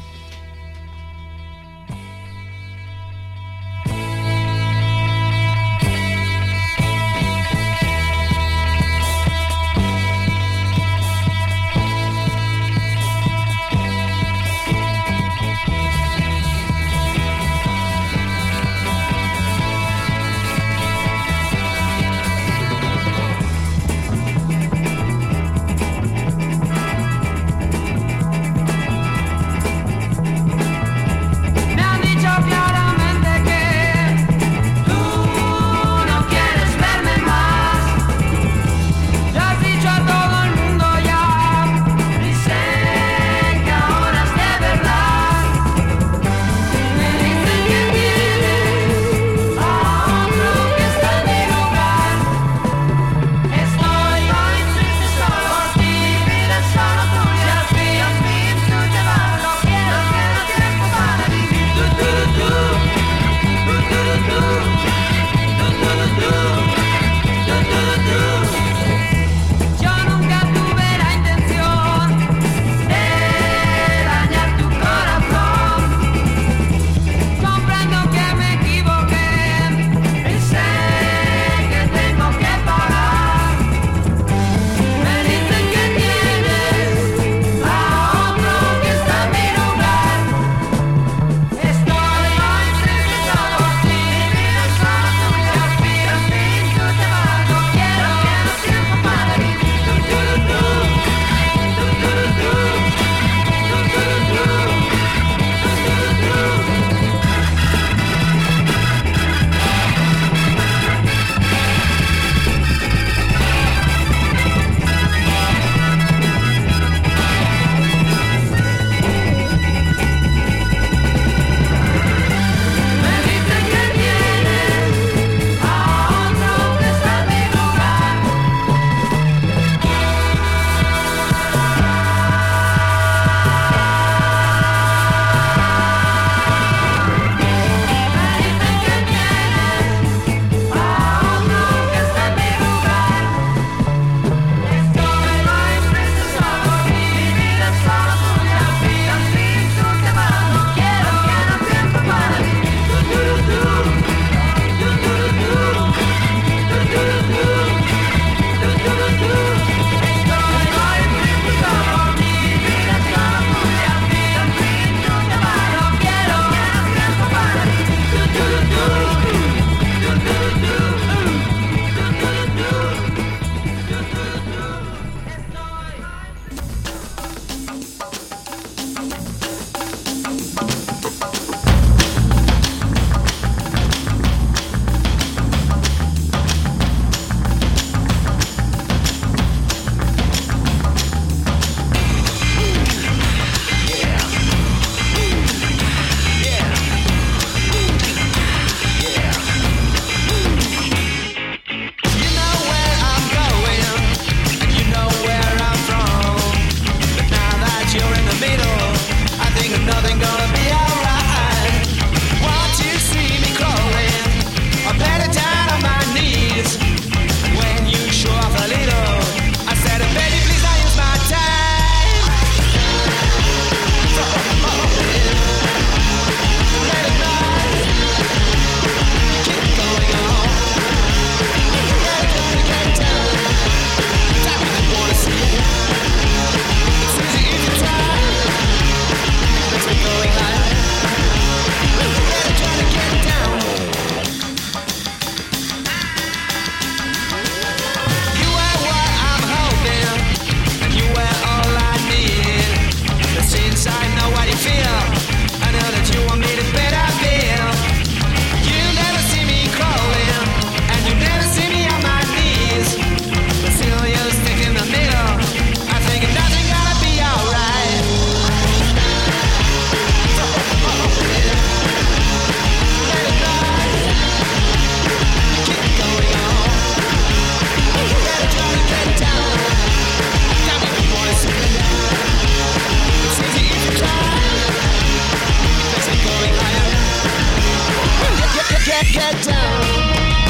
to get down.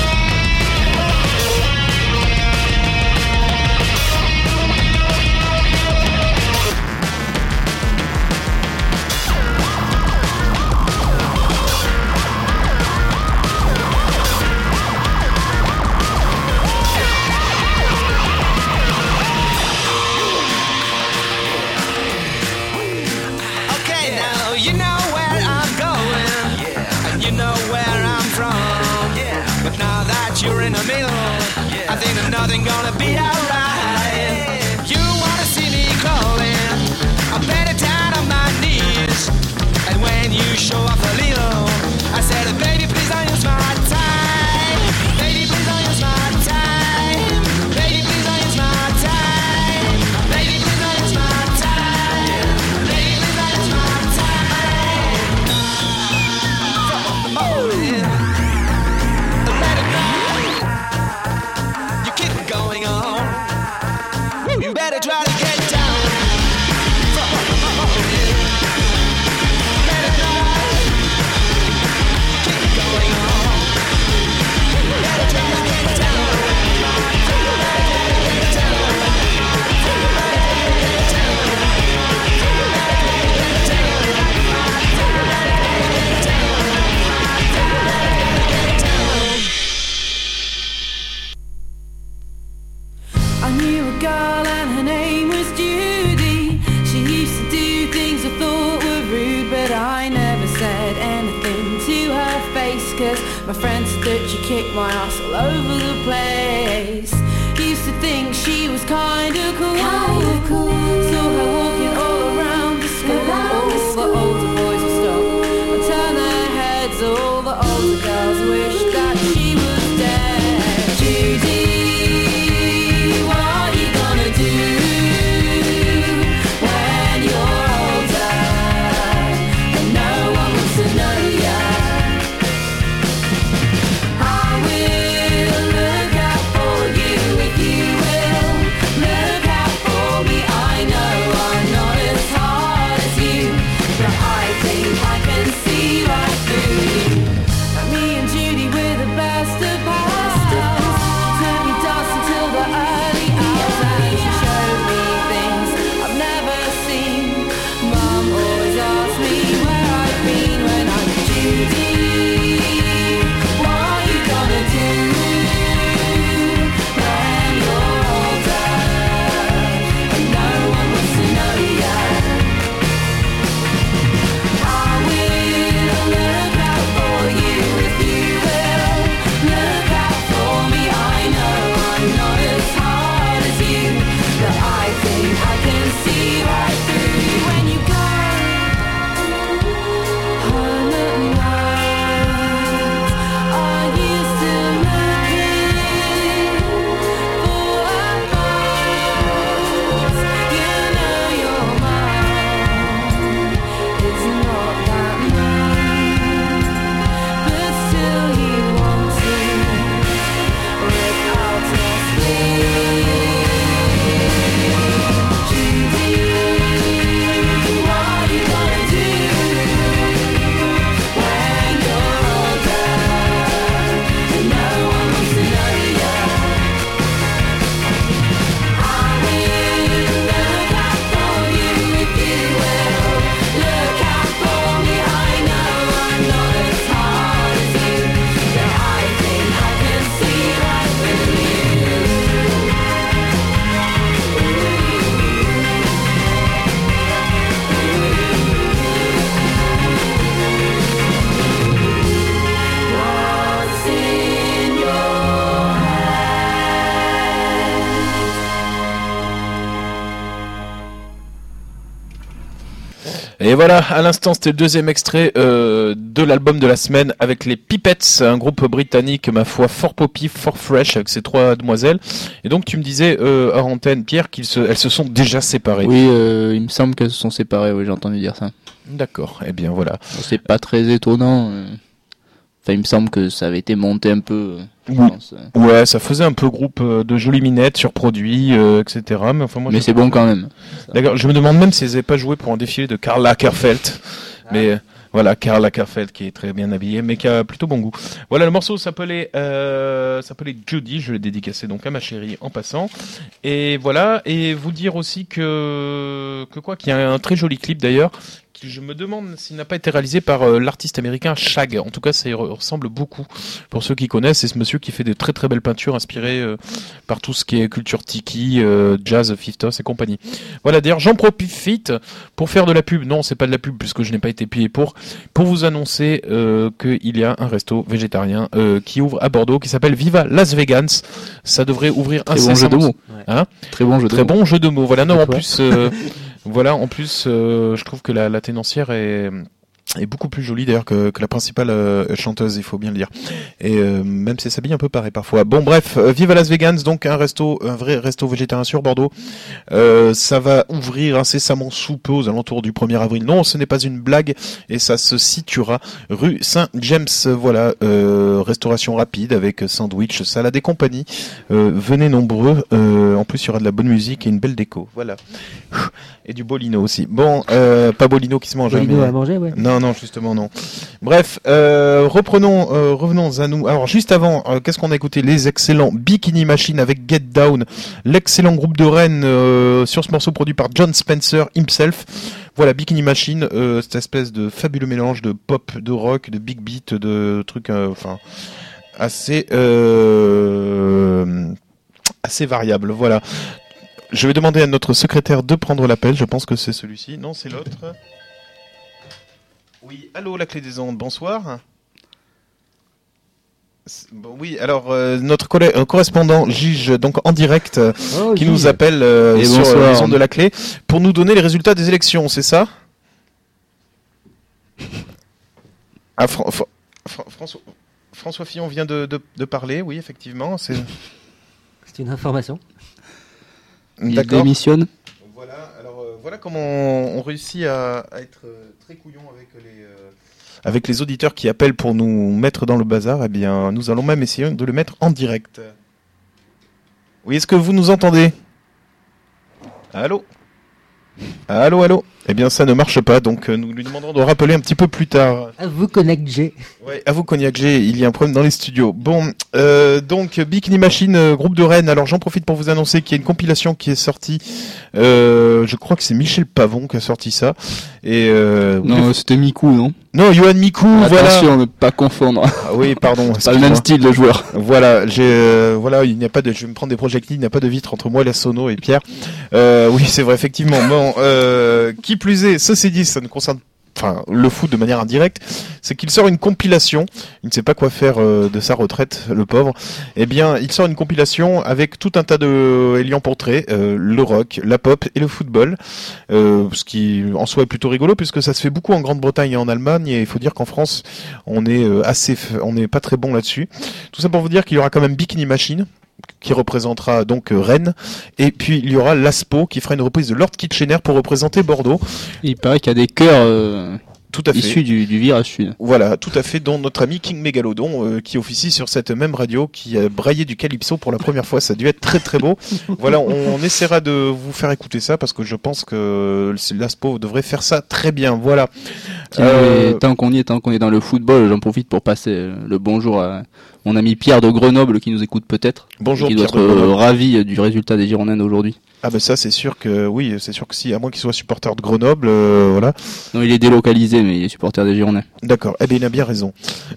Okay, now you know where I'm going, and you know where I'm from. But now that you're in the middle, I think that nothing gonna be alright. You wanna see me crawling, I'm better down on my knees. And when you show off a little, I said, baby, please don't use my time. Baby, please don't use my time. Baby, please don't use my time. Baby, please don't use my time. Baby, please don't use my time. From the morning, let it go. You keep it going on. You better try to get down. From the morning, let it go. Keep it going on. You better try to get down. You better try to get down. You better try to get down. You better try to get down. You better try to get down. You better try to get down. I knew a girl and her name was Judy. She used to do things I thought were rude, but I never said anything to her face, 'cause my friends said that she kicked my ass all over the place. Used to think she was kinda cool. Saw her walking all around the school. All the older boys would stop and turn their heads. All the older girls wished that she was dead. Judy, what are you gonna do when you're older and no one wants to know ya? I will look out for you if you will look out for me. I know I'm not as hard as you, but I think I can see right through you. Like me and Judy, we're the best of pastors. Took me dust until the early hours, and she showed me things I've never seen. Mum always asked me where I've been when I'm Judy. What are you gonna do when you're older and no one wants to know ya? I will look out for you if you will look out for me. I know I'm not as hard as you, but I think I can see right through you when you go home at night. Are you still looking for a boat? You know your mom is not that mean, but still you want to rip out your sleeve. Judy, what are you gonna do when you're older and no one wants to know ya? I will look out for you if you will look out for me. I know I'm not as hard as you, but I think I can see right through you. What's in your head? Et voilà, à l'instant, c'était le deuxième extrait de l'album de la semaine avec les Pipettes, un groupe britannique, ma foi, fort poppy, fort fresh, avec ces trois demoiselles. Et donc, tu me disais, hors antenne, Pierre, elles se sont déjà séparées. Oui, il me semble qu'elles se sont séparées, oui, j'ai entendu dire ça. D'accord, eh bien voilà. C'est pas très étonnant. Enfin, il me semble que ça avait été monté un peu, je Oui. pense. Ouais, ça faisait un peu groupe de jolies minettes surproduits, etc. Mais enfin, moi, Mais je- c'est bon quand même. D'accord, je me demande même si elles n'avaient pas joué pour un défilé de Karl Lagerfeld. Mais Voilà, Karl Lagerfeld qui est très bien habillé, mais qui a plutôt bon goût. Voilà, le morceau s'appelait Judy, je l'ai dédicacé donc à ma chérie en passant. Et voilà, et vous dire aussi qu'il y a un très joli clip d'ailleurs, qui je me demande s'il n'a pas été réalisé par l'artiste américain Shag. En tout cas, ça y ressemble beaucoup. Pour ceux qui connaissent, c'est ce monsieur qui fait de très très belles peintures inspirées par tout ce qui est culture tiki, jazz, fiftos et compagnie. Voilà, d'ailleurs, j'en profite pour faire de la pub. Non, c'est pas de la pub puisque je n'ai pas été payé pour vous annoncer qu'il y a un resto végétarien qui ouvre à Bordeaux qui s'appelle Viva Las Vegans. Ça devrait ouvrir Très bon jeu de mots. Hein, Très bon jeu de très mots. bon jeu de mots. Voilà, non, Et en toi plus, voilà, en plus, je trouve que la ténancière est beaucoup plus jolie d'ailleurs que la principale chanteuse, il faut bien le dire. Et même si elle s'habille un peu pareil parfois. Bon bref, Viva Las Vegans, donc un vrai resto végétarien sur Bordeaux. Ça va ouvrir incessamment sous peu aux alentours du 1er avril. Non, ce n'est pas une blague et ça se situera rue Saint-James. Voilà, restauration rapide avec sandwich, salade et compagnie. Venez nombreux. En plus, il y aura de la bonne musique et une belle déco. Voilà. Et du bolino aussi. Bon, pas bolino qui se mange. Bolino mais... à manger, ouais. Non, justement, non. Bref, revenons à nous. Alors, juste avant, qu'est-ce qu'on a écouté? Les excellents Bikini Machine avec Get Down, l'excellent groupe de Rennes sur ce morceau produit par John Spencer himself. Voilà, Bikini Machine, cette espèce de fabuleux mélange de pop, de rock, de big beat, de trucs, assez variable. Voilà. Je vais demander à notre secrétaire de prendre l'appel. Je pense que c'est celui-ci. Non, c'est l'autre. Oui, allô, la clé des ondes, bonsoir. Bon, oui, alors notre correspondant Gige, donc en direct, qui nous appelle sur bonsoir. les ondes de la clé pour nous donner les résultats des élections, c'est ça? Ah, François Fillon vient de parler, oui, effectivement. C'est une information. Il D'accord. démissionne. Voilà, alors voilà comment on réussit à être très couillon avec les auditeurs qui appellent pour nous mettre dans le bazar. Eh bien, nous allons même essayer de le mettre en direct. Oui, est-ce que vous nous entendez? Allô? Allô? Eh bien, ça ne marche pas, donc nous lui demanderons de rappeler un petit peu plus tard. À vous, Connect G. Ouais, à vous, Cognac G, il y a un problème dans les studios. Bon, donc Bikini Machine, groupe de Rennes. Alors j'en profite pour vous annoncer qu'il y a une compilation qui est sortie. Je crois que c'est Michel Pavon qui a sorti ça. Et Non, c'était Miku, non? non, Johan Mikou, voilà. Attention, ne pas confondre. Ah oui, pardon. C'est pas le même style de joueur. Voilà, voilà, il n'y a pas de, je vais me prendre des projectiles, il n'y a pas de vitre entre moi, la Sono et Pierre. Oui, c'est vrai, effectivement. Bon, qui plus est, ceci dit, ça ne concerne le foot de manière indirecte, c'est qu'il sort une compilation. Il ne sait pas quoi faire de sa retraite, le pauvre. Eh bien, il sort une compilation avec tout un tas de élians portraits, le rock, la pop et le football. Ce qui en soi est plutôt rigolo puisque ça se fait beaucoup en Grande-Bretagne et en Allemagne. Et il faut dire qu'en France, on est pas très bon là-dessus. Tout ça pour vous dire qu'il y aura quand même Bikini Machine, qui représentera donc Rennes, et puis il y aura l'Aspo qui fera une reprise de Lord Kitchener pour représenter Bordeaux. Il paraît qu'il y a des chœurs Tout à fait. issus du virage sud. Voilà, tout à fait, dont notre ami King Megalodon qui officie sur cette même radio, qui a braillé du Calypso pour la première fois. Ça a dû être très très beau. Voilà, on essaiera de vous faire écouter ça parce que je pense que l'Aspo devrait faire ça très bien. Voilà. Et tant qu'on est dans le football, j'en profite pour passer le bonjour à mon ami Pierre de Grenoble qui nous écoute peut-être. Bonjour, et qui doit Pierre être de Grenoble. ravi du résultat des Girondins d'aujourd'hui. Ah ben ça c'est sûr que oui, c'est sûr que si, à moins qu'il soit supporter de Grenoble, voilà. Non, il est délocalisé, mais il est supporter des Girondins. D'accord, eh bien il a bien raison.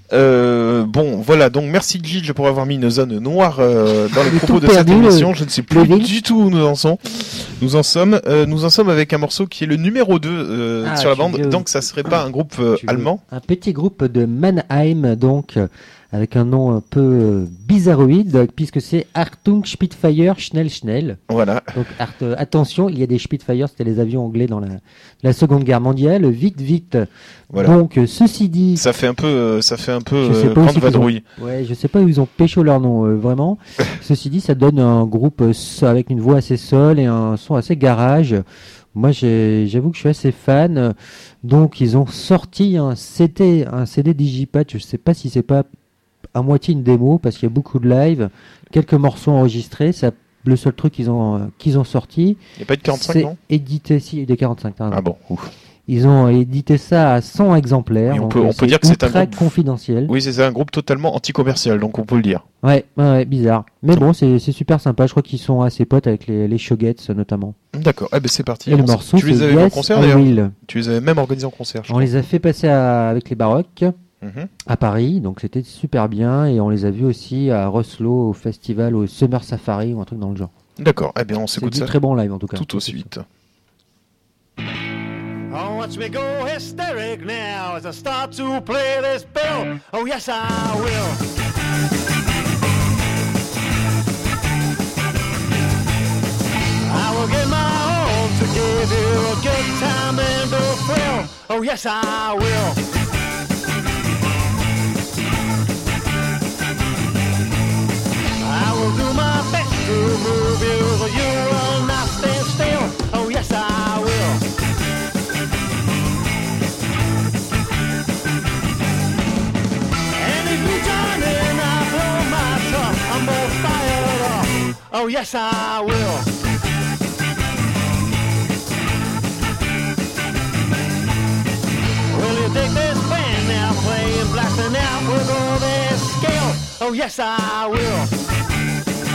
Bon, voilà, donc merci Gilles pour avoir mis une zone noire dans les J'ai propos tout de cette perdu, émission. Je ne sais plus Levin. du tout où nous en sommes. Nous en sommes avec un morceau qui est le numéro 2 Ah, sur la tu bande. veux- Donc ça serait pas un groupe Tu veux allemand? Un petit groupe de Mannheim, donc, avec un nom un peu bizarroïde, puisque c'est Achtung Spitfire Schnell. Voilà. Donc, attention, il y a des Spitfire, c'était les avions anglais dans la Seconde Guerre mondiale. Vite. Voilà. Donc, ceci dit, Ça fait un peu Je sais pas grande aussi qu'ils vadrouille. ouais, je sais pas où ils ont pécho leur nom, vraiment. Ceci dit, ça donne un groupe avec une voix assez sol et un son assez garage. Moi, j'avoue que je suis assez fan. Donc, ils ont sorti un CD Digipatch. Je sais pas si c'est pas à moitié une démo parce qu'il y a beaucoup de live, quelques morceaux enregistrés. Ça, le seul truc qu'ils ont sorti. Il n'y a pas eu de 45, c'est non? édité. Si, il y a eu des 45. t'as raison. Ah bon, ouf. Ils ont édité ça à 100 exemplaires. Oui, on donc, peut dire que c'est un très groupe- confidentiel. Oui, c'est un groupe totalement anti-commercial, donc on peut le dire. Ouais, bizarre. Mais bon, c'est super sympa. Je crois qu'ils sont assez potes avec les Shoguets notamment. D'accord, eh ben c'est parti. Et le On- morceau, tu les c'est avais vus en Yes, concert I d'ailleurs. Will. Tu les avais même organisés en concert, je On crois. les a fait passer avec les Baroques Mhm. à Paris, donc c'était super bien. Et on les a vus aussi à Roslo, au festival, au Summer Safari ou un truc dans le genre. D'accord, eh bien on C'est s'écoute du ça très bon live en tout cas. tout de suite. Oh, watch me go hysteric now as I start to play this bill. Oh, yes, I will. I will give my all to give you a good time and a thrill. Oh, yes, I will. I will do my best to move you, so you will not stand still. Oh, yes, I will. And if you join in, I blow my truck. I'm all fired up. Oh, yes, I will. Will you dig this band now playing, blasting out with all their skill? Oh, yes, I will.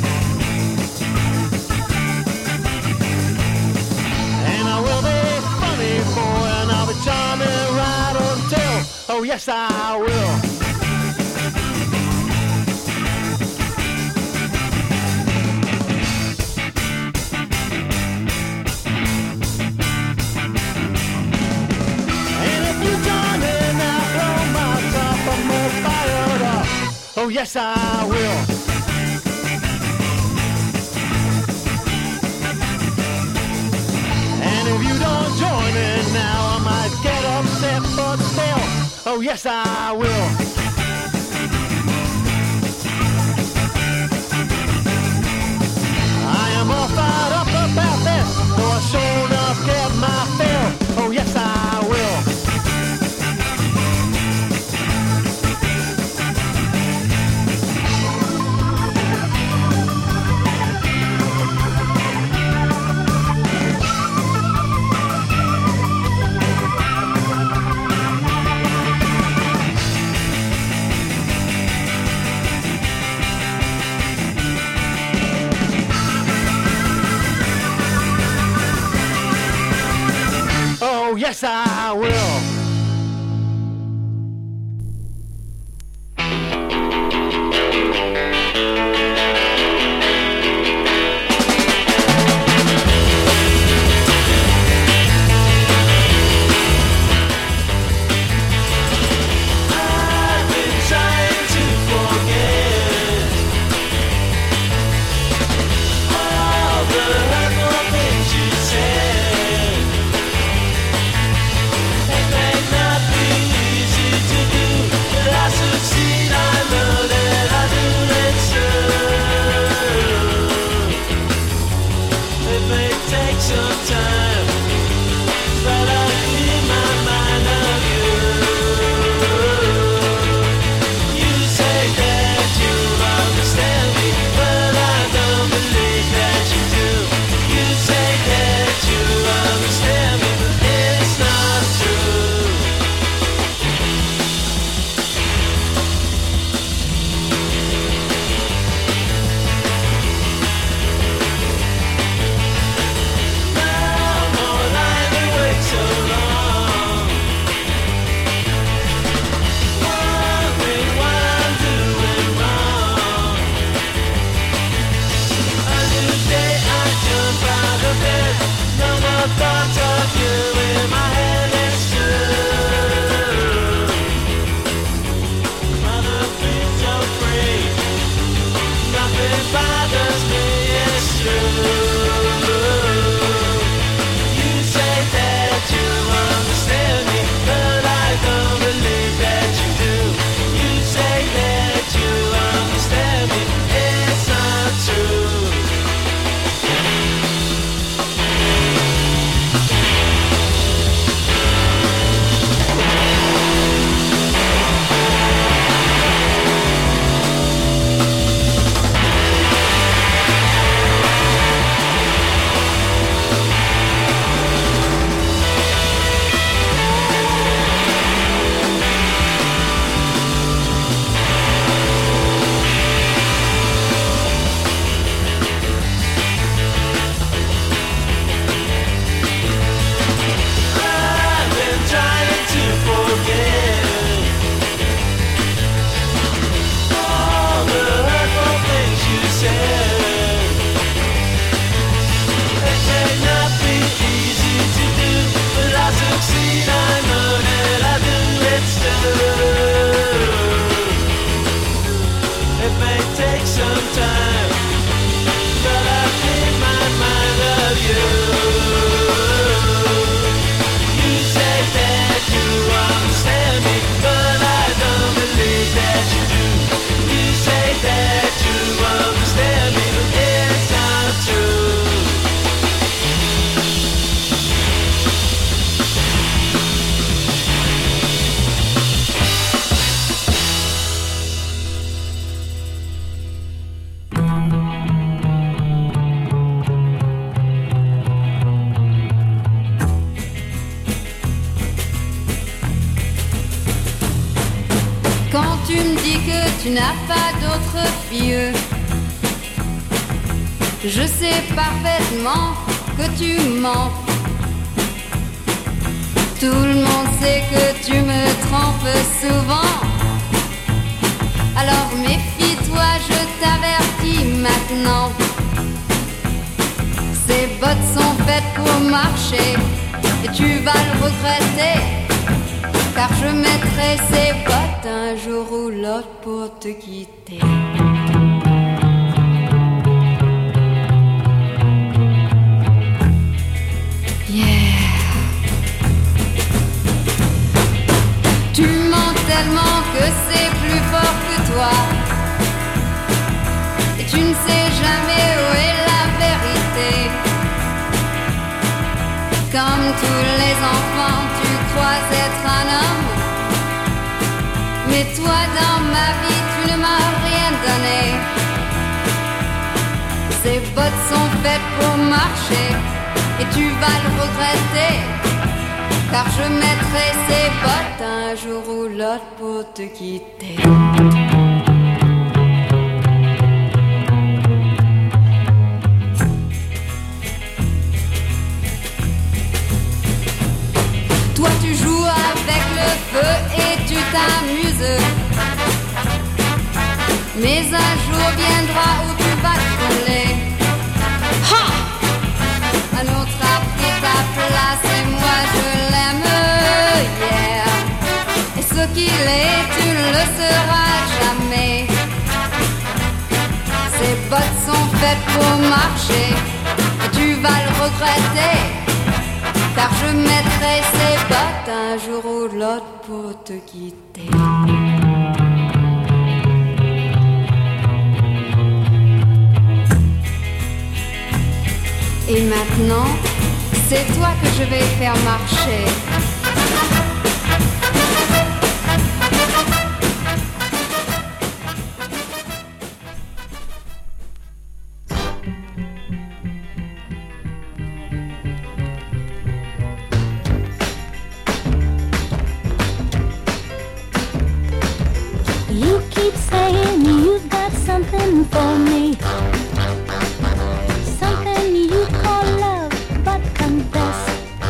And I will be funny boy, and I'll be charming right until. Oh, yes, I will. And if you join in, I'll blow my top, I'm all fired up. Oh, yes, I will. And if you don't join in now, I might get upset, but still, oh, yes, I will. I am all fired up about this, though I sure enough get my fill. Oh, yes, I will. Oh, yes, I will. I've been trying to forget all the hurtful things you said. And then Quand tu me dis que tu n'as pas d'autre fille, je sais parfaitement que tu mens. Tout le monde sait que tu me trompes souvent. Alors méfie-toi, je t'avertis maintenant. Ces bottes sont faites pour marcher et tu vas le regretter. Car je mettrai ces bottes un jour ou l'autre pour te quitter. Tu mens tellement que c'est plus fort que toi. Et tu ne sais jamais où est la vérité. Comme tous les enfants, tu crois être un homme. Mais toi, dans ma vie, tu ne m'as rien donné. Ces bottes sont faites pour marcher et tu vas le regretter. Car je mettrai ces bottes un jour ou l'autre pour te quitter. Toi tu joues avec le feu et tu t'amuses. Mais un jour viendra où tu vas brûler. Un autre a pris ta place et moi je l'aime, yeah. Et ce qu'il est, tu ne le seras jamais. Ces bottes sont faites pour marcher et tu vas le regretter. Car je mettrai ces bottes un jour ou l'autre pour te quitter. Et maintenant, c'est toi que je vais faire marcher. You keep saying you've got something for me. Something you call love, but confess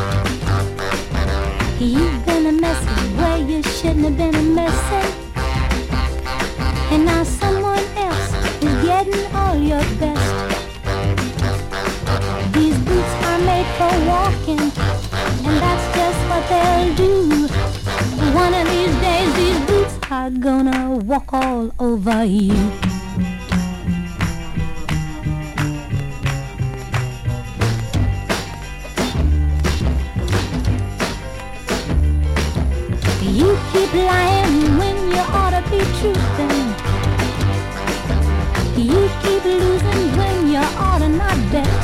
you've been a messing where you shouldn't have been a messing. And now someone else is getting all your best. These boots are made for walking, and that's just what they'll do. One of these days these boots are gonna walk all over you. You keep lying when you ought to be truthing. You keep losing when you ought to not bet.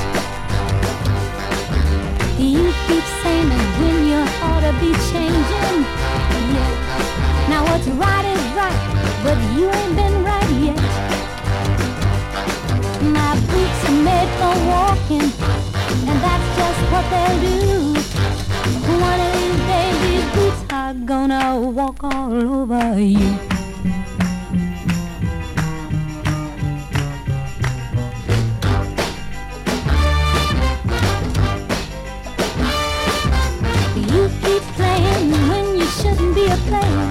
You keep saying when you ought to be changing. Yeah. Now what's right is right, but you ain't been right yet. My boots are made for walking, and that's just what they'll do. One of these days these boots are gonna walk all over you. You keep playing when you shouldn't be a player.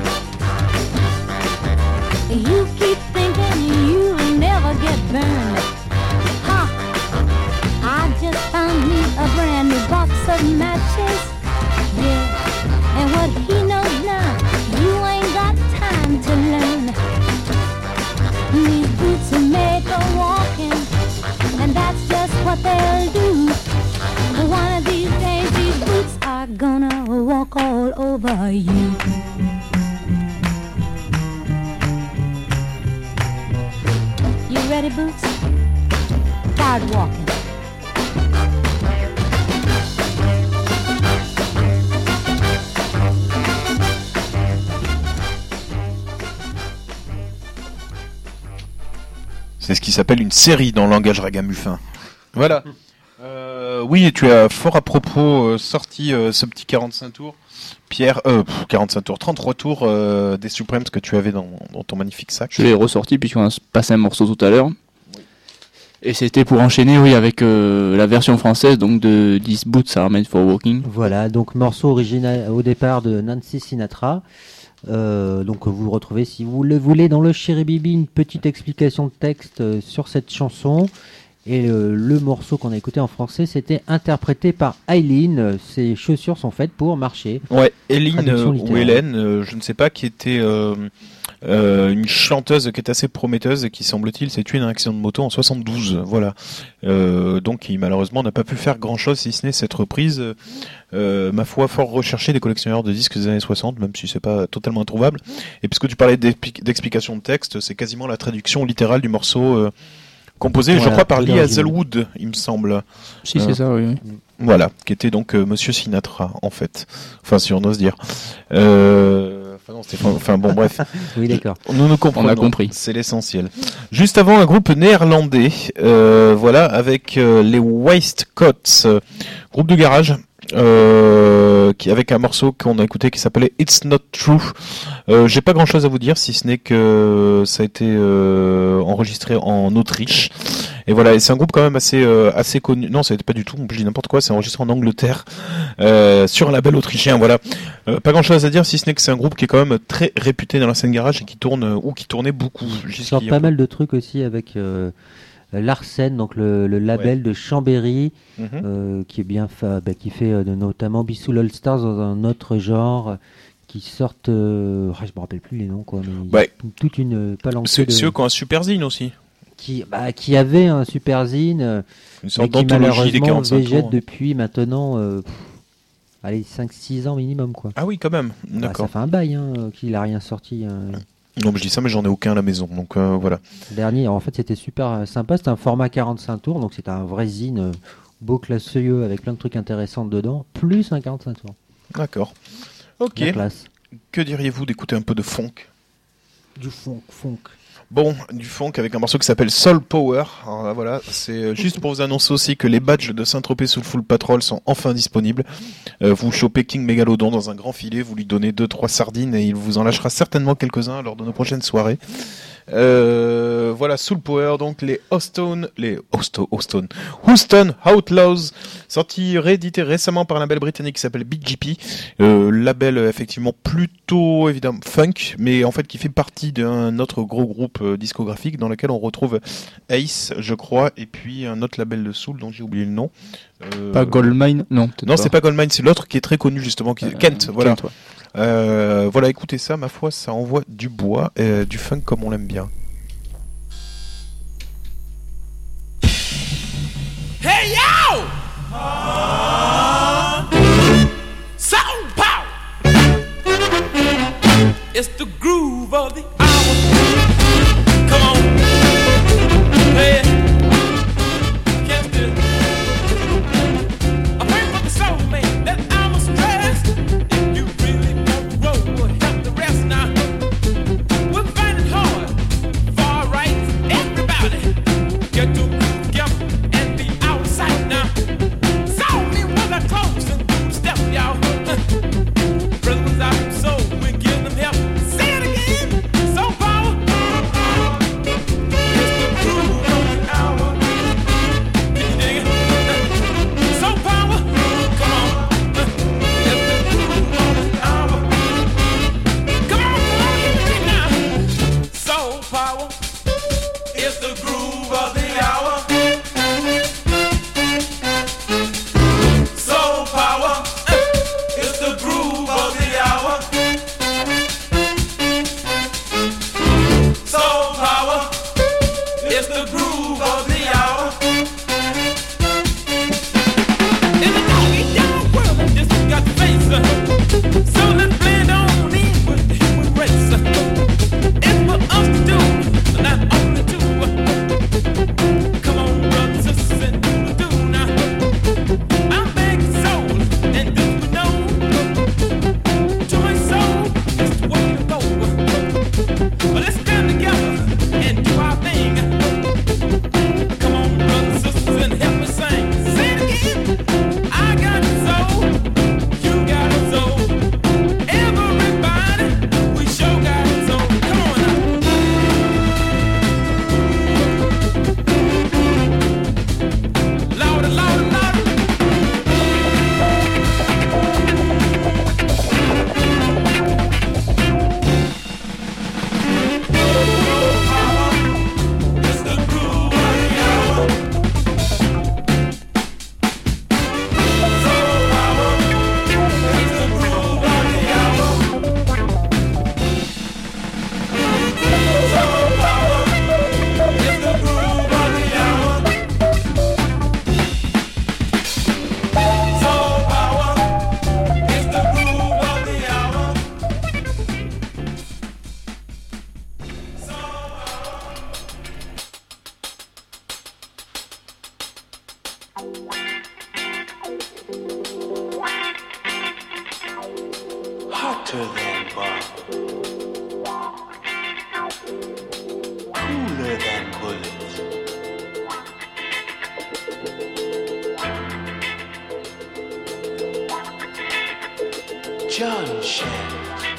You keep thinking you'll never get burned. Ha! I just found me a brand new box of matches. Yeah, and what he knows now, you ain't got time to learn. These boots are made for walking, and that's just what they'll do. One of these days these boots are gonna walk all over you. You ready, Boots? Start walking. C'est ce qui s'appelle une série dans le langage ragamuffin. Voilà. Oui, et tu as fort à propos sorti ce petit 45 tours. Pierre, 45 tours, 33 tours des Supremes que tu avais dans ton magnifique sac. Je l'ai ressorti puisqu'on a passé un morceau tout à l'heure. Et c'était pour enchaîner, oui, avec la version française donc de These Boots Are Made for Walking. Voilà, donc morceau original au départ de Nancy Sinatra. Donc vous retrouvez, si vous le voulez, dans le Chéribibi, une petite explication de texte sur cette chanson. Et le morceau qu'on a écouté en français, c'était interprété par Aileen. Ses chaussures sont faites pour marcher. Ouais, Aileen Traduction ou littérale. Hélène, je ne sais pas, qui était une chanteuse qui est assez prometteuse et qui, semble-t-il, s'est tuée dans un accident de moto en 72. Voilà. Donc, qui malheureusement n'a pas pu faire grand-chose, si ce n'est cette reprise, ma foi, fort recherchée des collectionneurs de disques des années 60, même si c'est pas totalement introuvable. Et puisque tu parlais d'explication de texte, c'est quasiment la traduction littérale du morceau composé, je Voilà, crois, par Lee l'original. Hazelwood, il me semble. Si, c'est ça, oui. Voilà, qui était donc Monsieur Sinatra, en fait. Enfin, si on ose dire. Enfin, non, enfin, bon, bref. Oui, d'accord. Nous comprenons. On a compris. C'est l'essentiel. Juste avant, un groupe néerlandais, voilà, avec les Waistcoats, groupe de garage, qui avec un morceau qu'on a écouté qui s'appelait It's Not True. J'ai pas grand chose à vous dire, si ce n'est que ça a été enregistré en Autriche. Et voilà, et c'est un groupe quand même assez connu. Non, ça n'était pas du tout, je dis n'importe quoi, c'est enregistré en Angleterre, sur un label autrichien, voilà. Pas grand chose à dire, si ce n'est que c'est un groupe qui est quand même très réputé dans la scène garage et qui tourne, ou qui tournait beaucoup. Ils sortent pas mal de trucs aussi avec Larsen, donc le label de Chambéry, qui est bien qui fait notamment Bissoul All Stars dans un autre genre, qui sortent, je me rappelle plus les noms, quoi, mais Ouais. toute une palanquée C'est eux qui ont un super zine aussi. qui avait un super zine, Une mais sorte qui d'anthologie des malheureusement 45 végète tours. depuis maintenant allez, 5-6 ans minimum, quoi. Ah oui, quand même, Bah, d'accord. ça fait un bail qu'il a rien sorti. Non, mais je dis ça, mais j'en ai aucun à la maison, donc voilà. Le dernier, en fait, c'était super sympa. C'était un format 45 tours, donc c'était un vrai zine beau, classieux, avec plein de trucs intéressants dedans, plus un 45 tours. D'accord. Ok. La classe. Que diriez-vous d'écouter un peu de funk? Du funk. Bon, du funk avec un morceau qui s'appelle Soul Power. Alors là, voilà, c'est juste pour vous annoncer aussi que les badges de Saint-Tropez Soulful Patrol sont enfin disponibles. Vous chopez King Megalodon dans un grand filet, vous lui donnez 2-3 sardines et il vous en lâchera certainement quelques-uns lors de nos prochaines soirées. Voilà, Soul Power, donc les Houston Outlaws, sorti réédité récemment par un label britannique qui s'appelle Big GP, label effectivement plutôt évidemment funk, mais en fait qui fait partie d'un autre gros groupe discographique dans lequel on retrouve Ace, je crois, et puis un autre label de soul dont j'ai oublié le nom. Pas Goldmine, non. peut-être Non, c'est pas Goldmine, c'est l'autre qui est très connu justement, Kent, voilà. Kent, ouais. Voilà, écoutez ça, ma foi, ça envoie du bois, du funk comme on l'aime bien. Hey yo! Sound power! It's the groove of the hour. Come on. Hey. Catch this. I pray for the soul, man, that I was stressed. If you really want to roll, help the rest now. We're finding hard. Far right, everybody. Get to together and be outside now. Saw me when I close and two-step, y'all. Brothers out, so we're giving them help. Say it again. So power. Hotter than bomb. Cooler than bullets. John Shaft.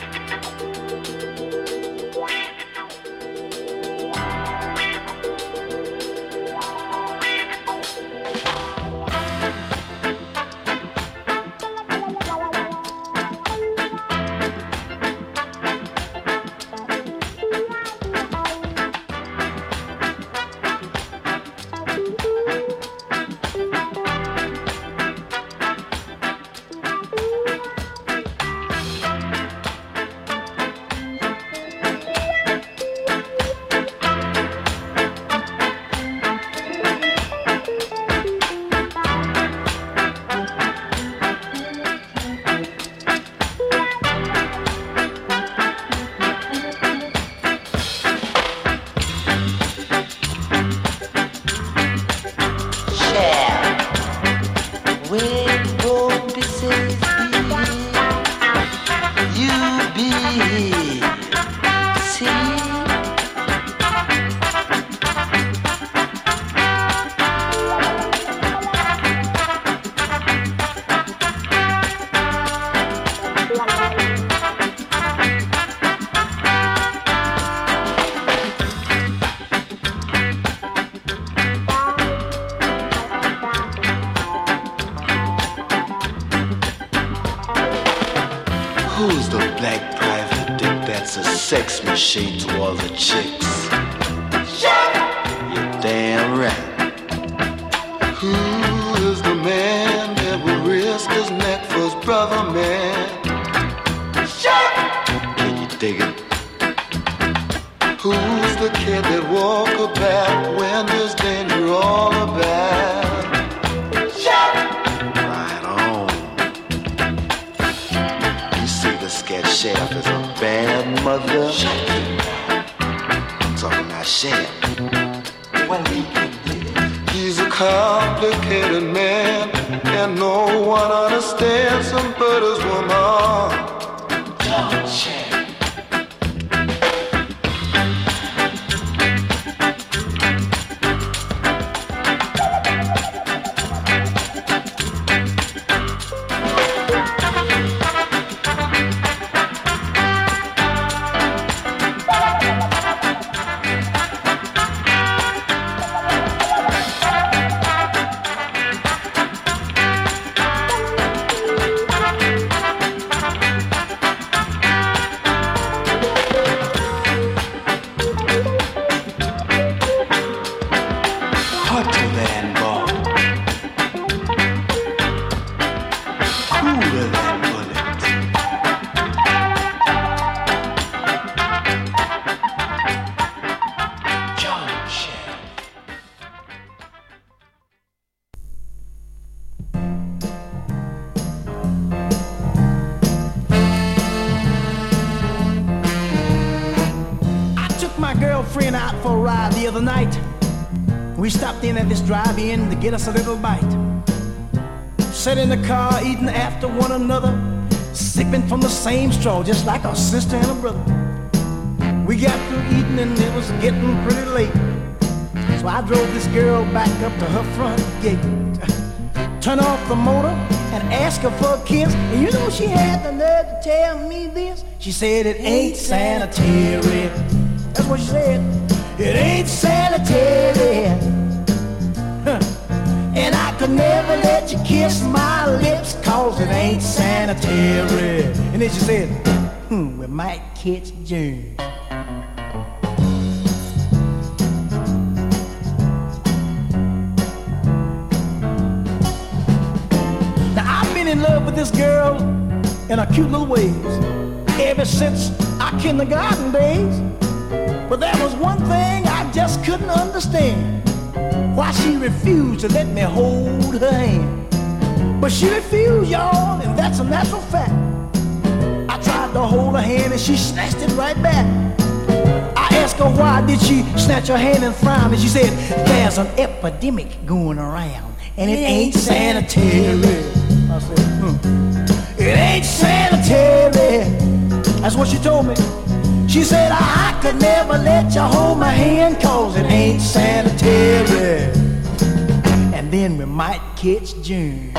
Who's the black private dick that's a sex machine to all the chicks? You're damn right. Who is the man that would risk his neck for his brother, man? Can you dig it? Who's the kid that walk about when there's danger all about? Right on. You see the sketch chef is a bad mother. I'm talking about chef. He's a complicated man, and no one understands him but his woman. John Chef. Girlfriend out for a ride the other night. We stopped in at this drive-in to get us a little bite. Sat in the car eating after one another, sipping from the same straw just like a sister and a brother. We got through eating and it was getting pretty late, so I drove this girl back up to her front gate. Turn off the motor and ask her for a kiss, and you know she had the nerve to tell me this. She said it ain't sanitary. That's what she said. It ain't sanitary. Huh. And I could never let you kiss my lips, cause it ain't sanitary. And then she said, we might catch germs. Now I've been in love with this girl in her cute little ways ever since our kindergarten days. But there was one thing I just couldn't understand, why she refused to let me hold her hand. But she refused, y'all, and that's a natural fact. I tried to hold her hand and she snatched it right back. I asked her why did she snatch her hand and frown, and she said, there's an epidemic going around, and it ain't sanitary. I said, it ain't sanitary. That's what she told me. She said, I could never let you hold my hand 'cause it ain't sanitary. And then we might catch germs.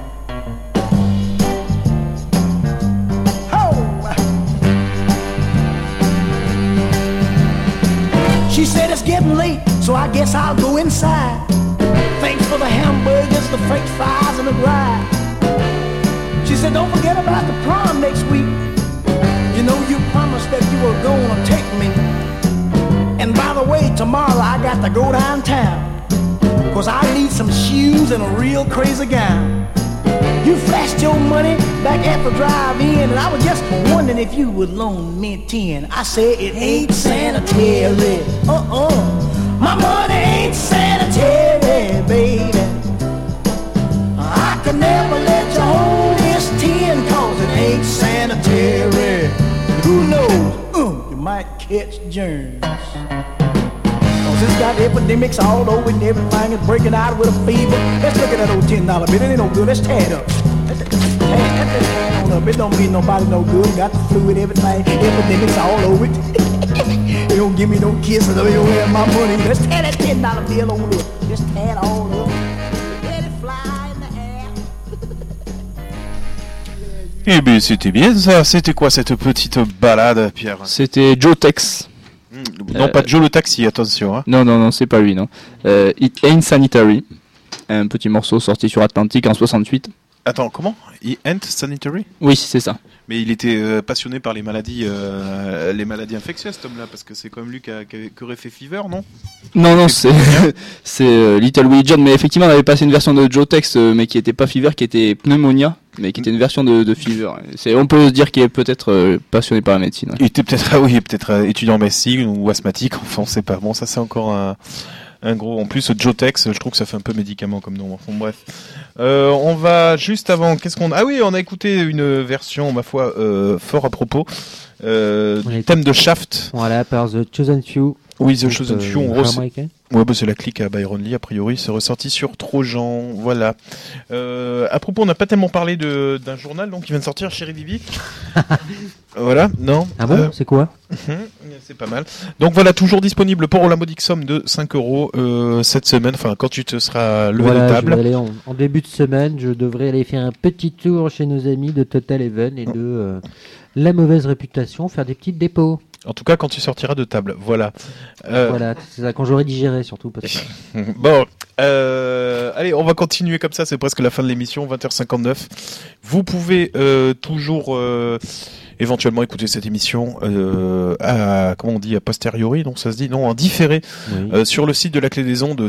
She said it's getting late, so I guess I'll go inside. Thanks for the hamburgers, the french fries, and the ride. She said, don't forget about the prom next week. You know you promised that you were gonna take me. And by the way, tomorrow I got to go downtown, 'cause I need some shoes and a real crazy gown. You flashed your money back at the drive-in, and I was just wondering if you would loan me 10. I said it ain't sanitary. My money ain't sanitary, baby. I could never let you hold this 10 'cause it ain't sanitary. Who knows? You might catch germs. 'Cause it's got epidemics all over and everything is breaking out with a fever. Let's look at that old $10 bill. It ain't no good. Let's tear it up. That on up. It don't mean nobody no good. Got the flu and everything. Epidemics all over it. They don't give me no kisses. They don't have my money. Let's tear that $10 bill on up. Just tear it all up. Let it fly in the air. Eh bien, c'était bien ça. C'était quoi cette petite balade, Pierre? C'était Joe Tex. Non, pas Joe le taxi, attention. Hein. Non, c'est pas lui, non. It Ain't Sanitary. Un petit morceau sorti sur Atlantic en 68. Attends, comment? He ain't sanitary? Oui, c'est ça. Mais il était passionné par les maladies infectieuses, cet homme-là, parce que c'est quand même lui qui aurait fait Fever, non? Non, c'est Little Willie John, mais effectivement, on avait passé une version de Joe Tex, mais qui était pas Fever, qui était Pneumonia, mais qui était une version de Fever. On peut se dire qu'il est peut-être passionné par la médecine. Ouais. Il était peut-être étudiant en médecine ou asthmatique, enfin on sait pas. Bon, ça c'est encore un gros. En plus, Joe Tex, je trouve que ça fait un peu médicament comme nom. Enfin, bref. On va juste avant. Qu'est-ce qu'on a? Ah oui, on a écouté une version, ma foi, fort à propos. Du thème de Shaft. Voilà, par The Chosen Few. Oui, The Chosen Few. Américain. Ouais, bah c'est la clique à Byron Lee, a priori, c'est ressorti sur Trojan, voilà. À propos, on n'a pas tellement parlé d'un journal donc qui vient de sortir chez Vivi. Voilà, non. Ah bon, c'est quoi? C'est pas mal. Donc voilà, toujours disponible pour la modique somme de 5€ cette semaine, enfin quand tu te seras levé de table. Je vais aller en début de semaine, je devrais aller faire un petit tour chez nos amis de Total Even et de La Mauvaise Réputation, faire des petites dépôts. En tout cas, quand tu sortiras de table, voilà. Voilà, c'est ça, quand j'aurai digéré surtout, peut-être. Bon, allez, on va continuer comme ça, c'est presque la fin de l'émission, 20h59. Vous pouvez toujours éventuellement écouter cette émission comment on dit, a posteriori, donc ça se dit, non, en différé, Oui. sur le site de la Clé des Ondes,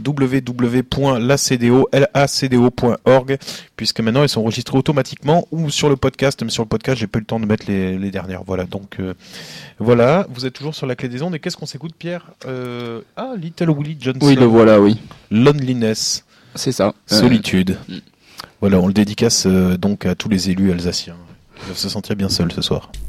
www.lacdo.org, puisque maintenant elles sont enregistrées automatiquement, ou sur le podcast, mais sur le podcast, j'ai pas eu le temps de mettre les dernières, voilà, donc voilà, vous êtes toujours sur la Clé des Ondes, et qu'est-ce qu'on s'écoute, Pierre? Little Willie Johnson. Oui, le voilà, oui. Loneliness. C'est ça. Solitude. Voilà, on le dédicace donc à tous les élus alsaciens. Ils doivent se sentir bien seuls ce soir.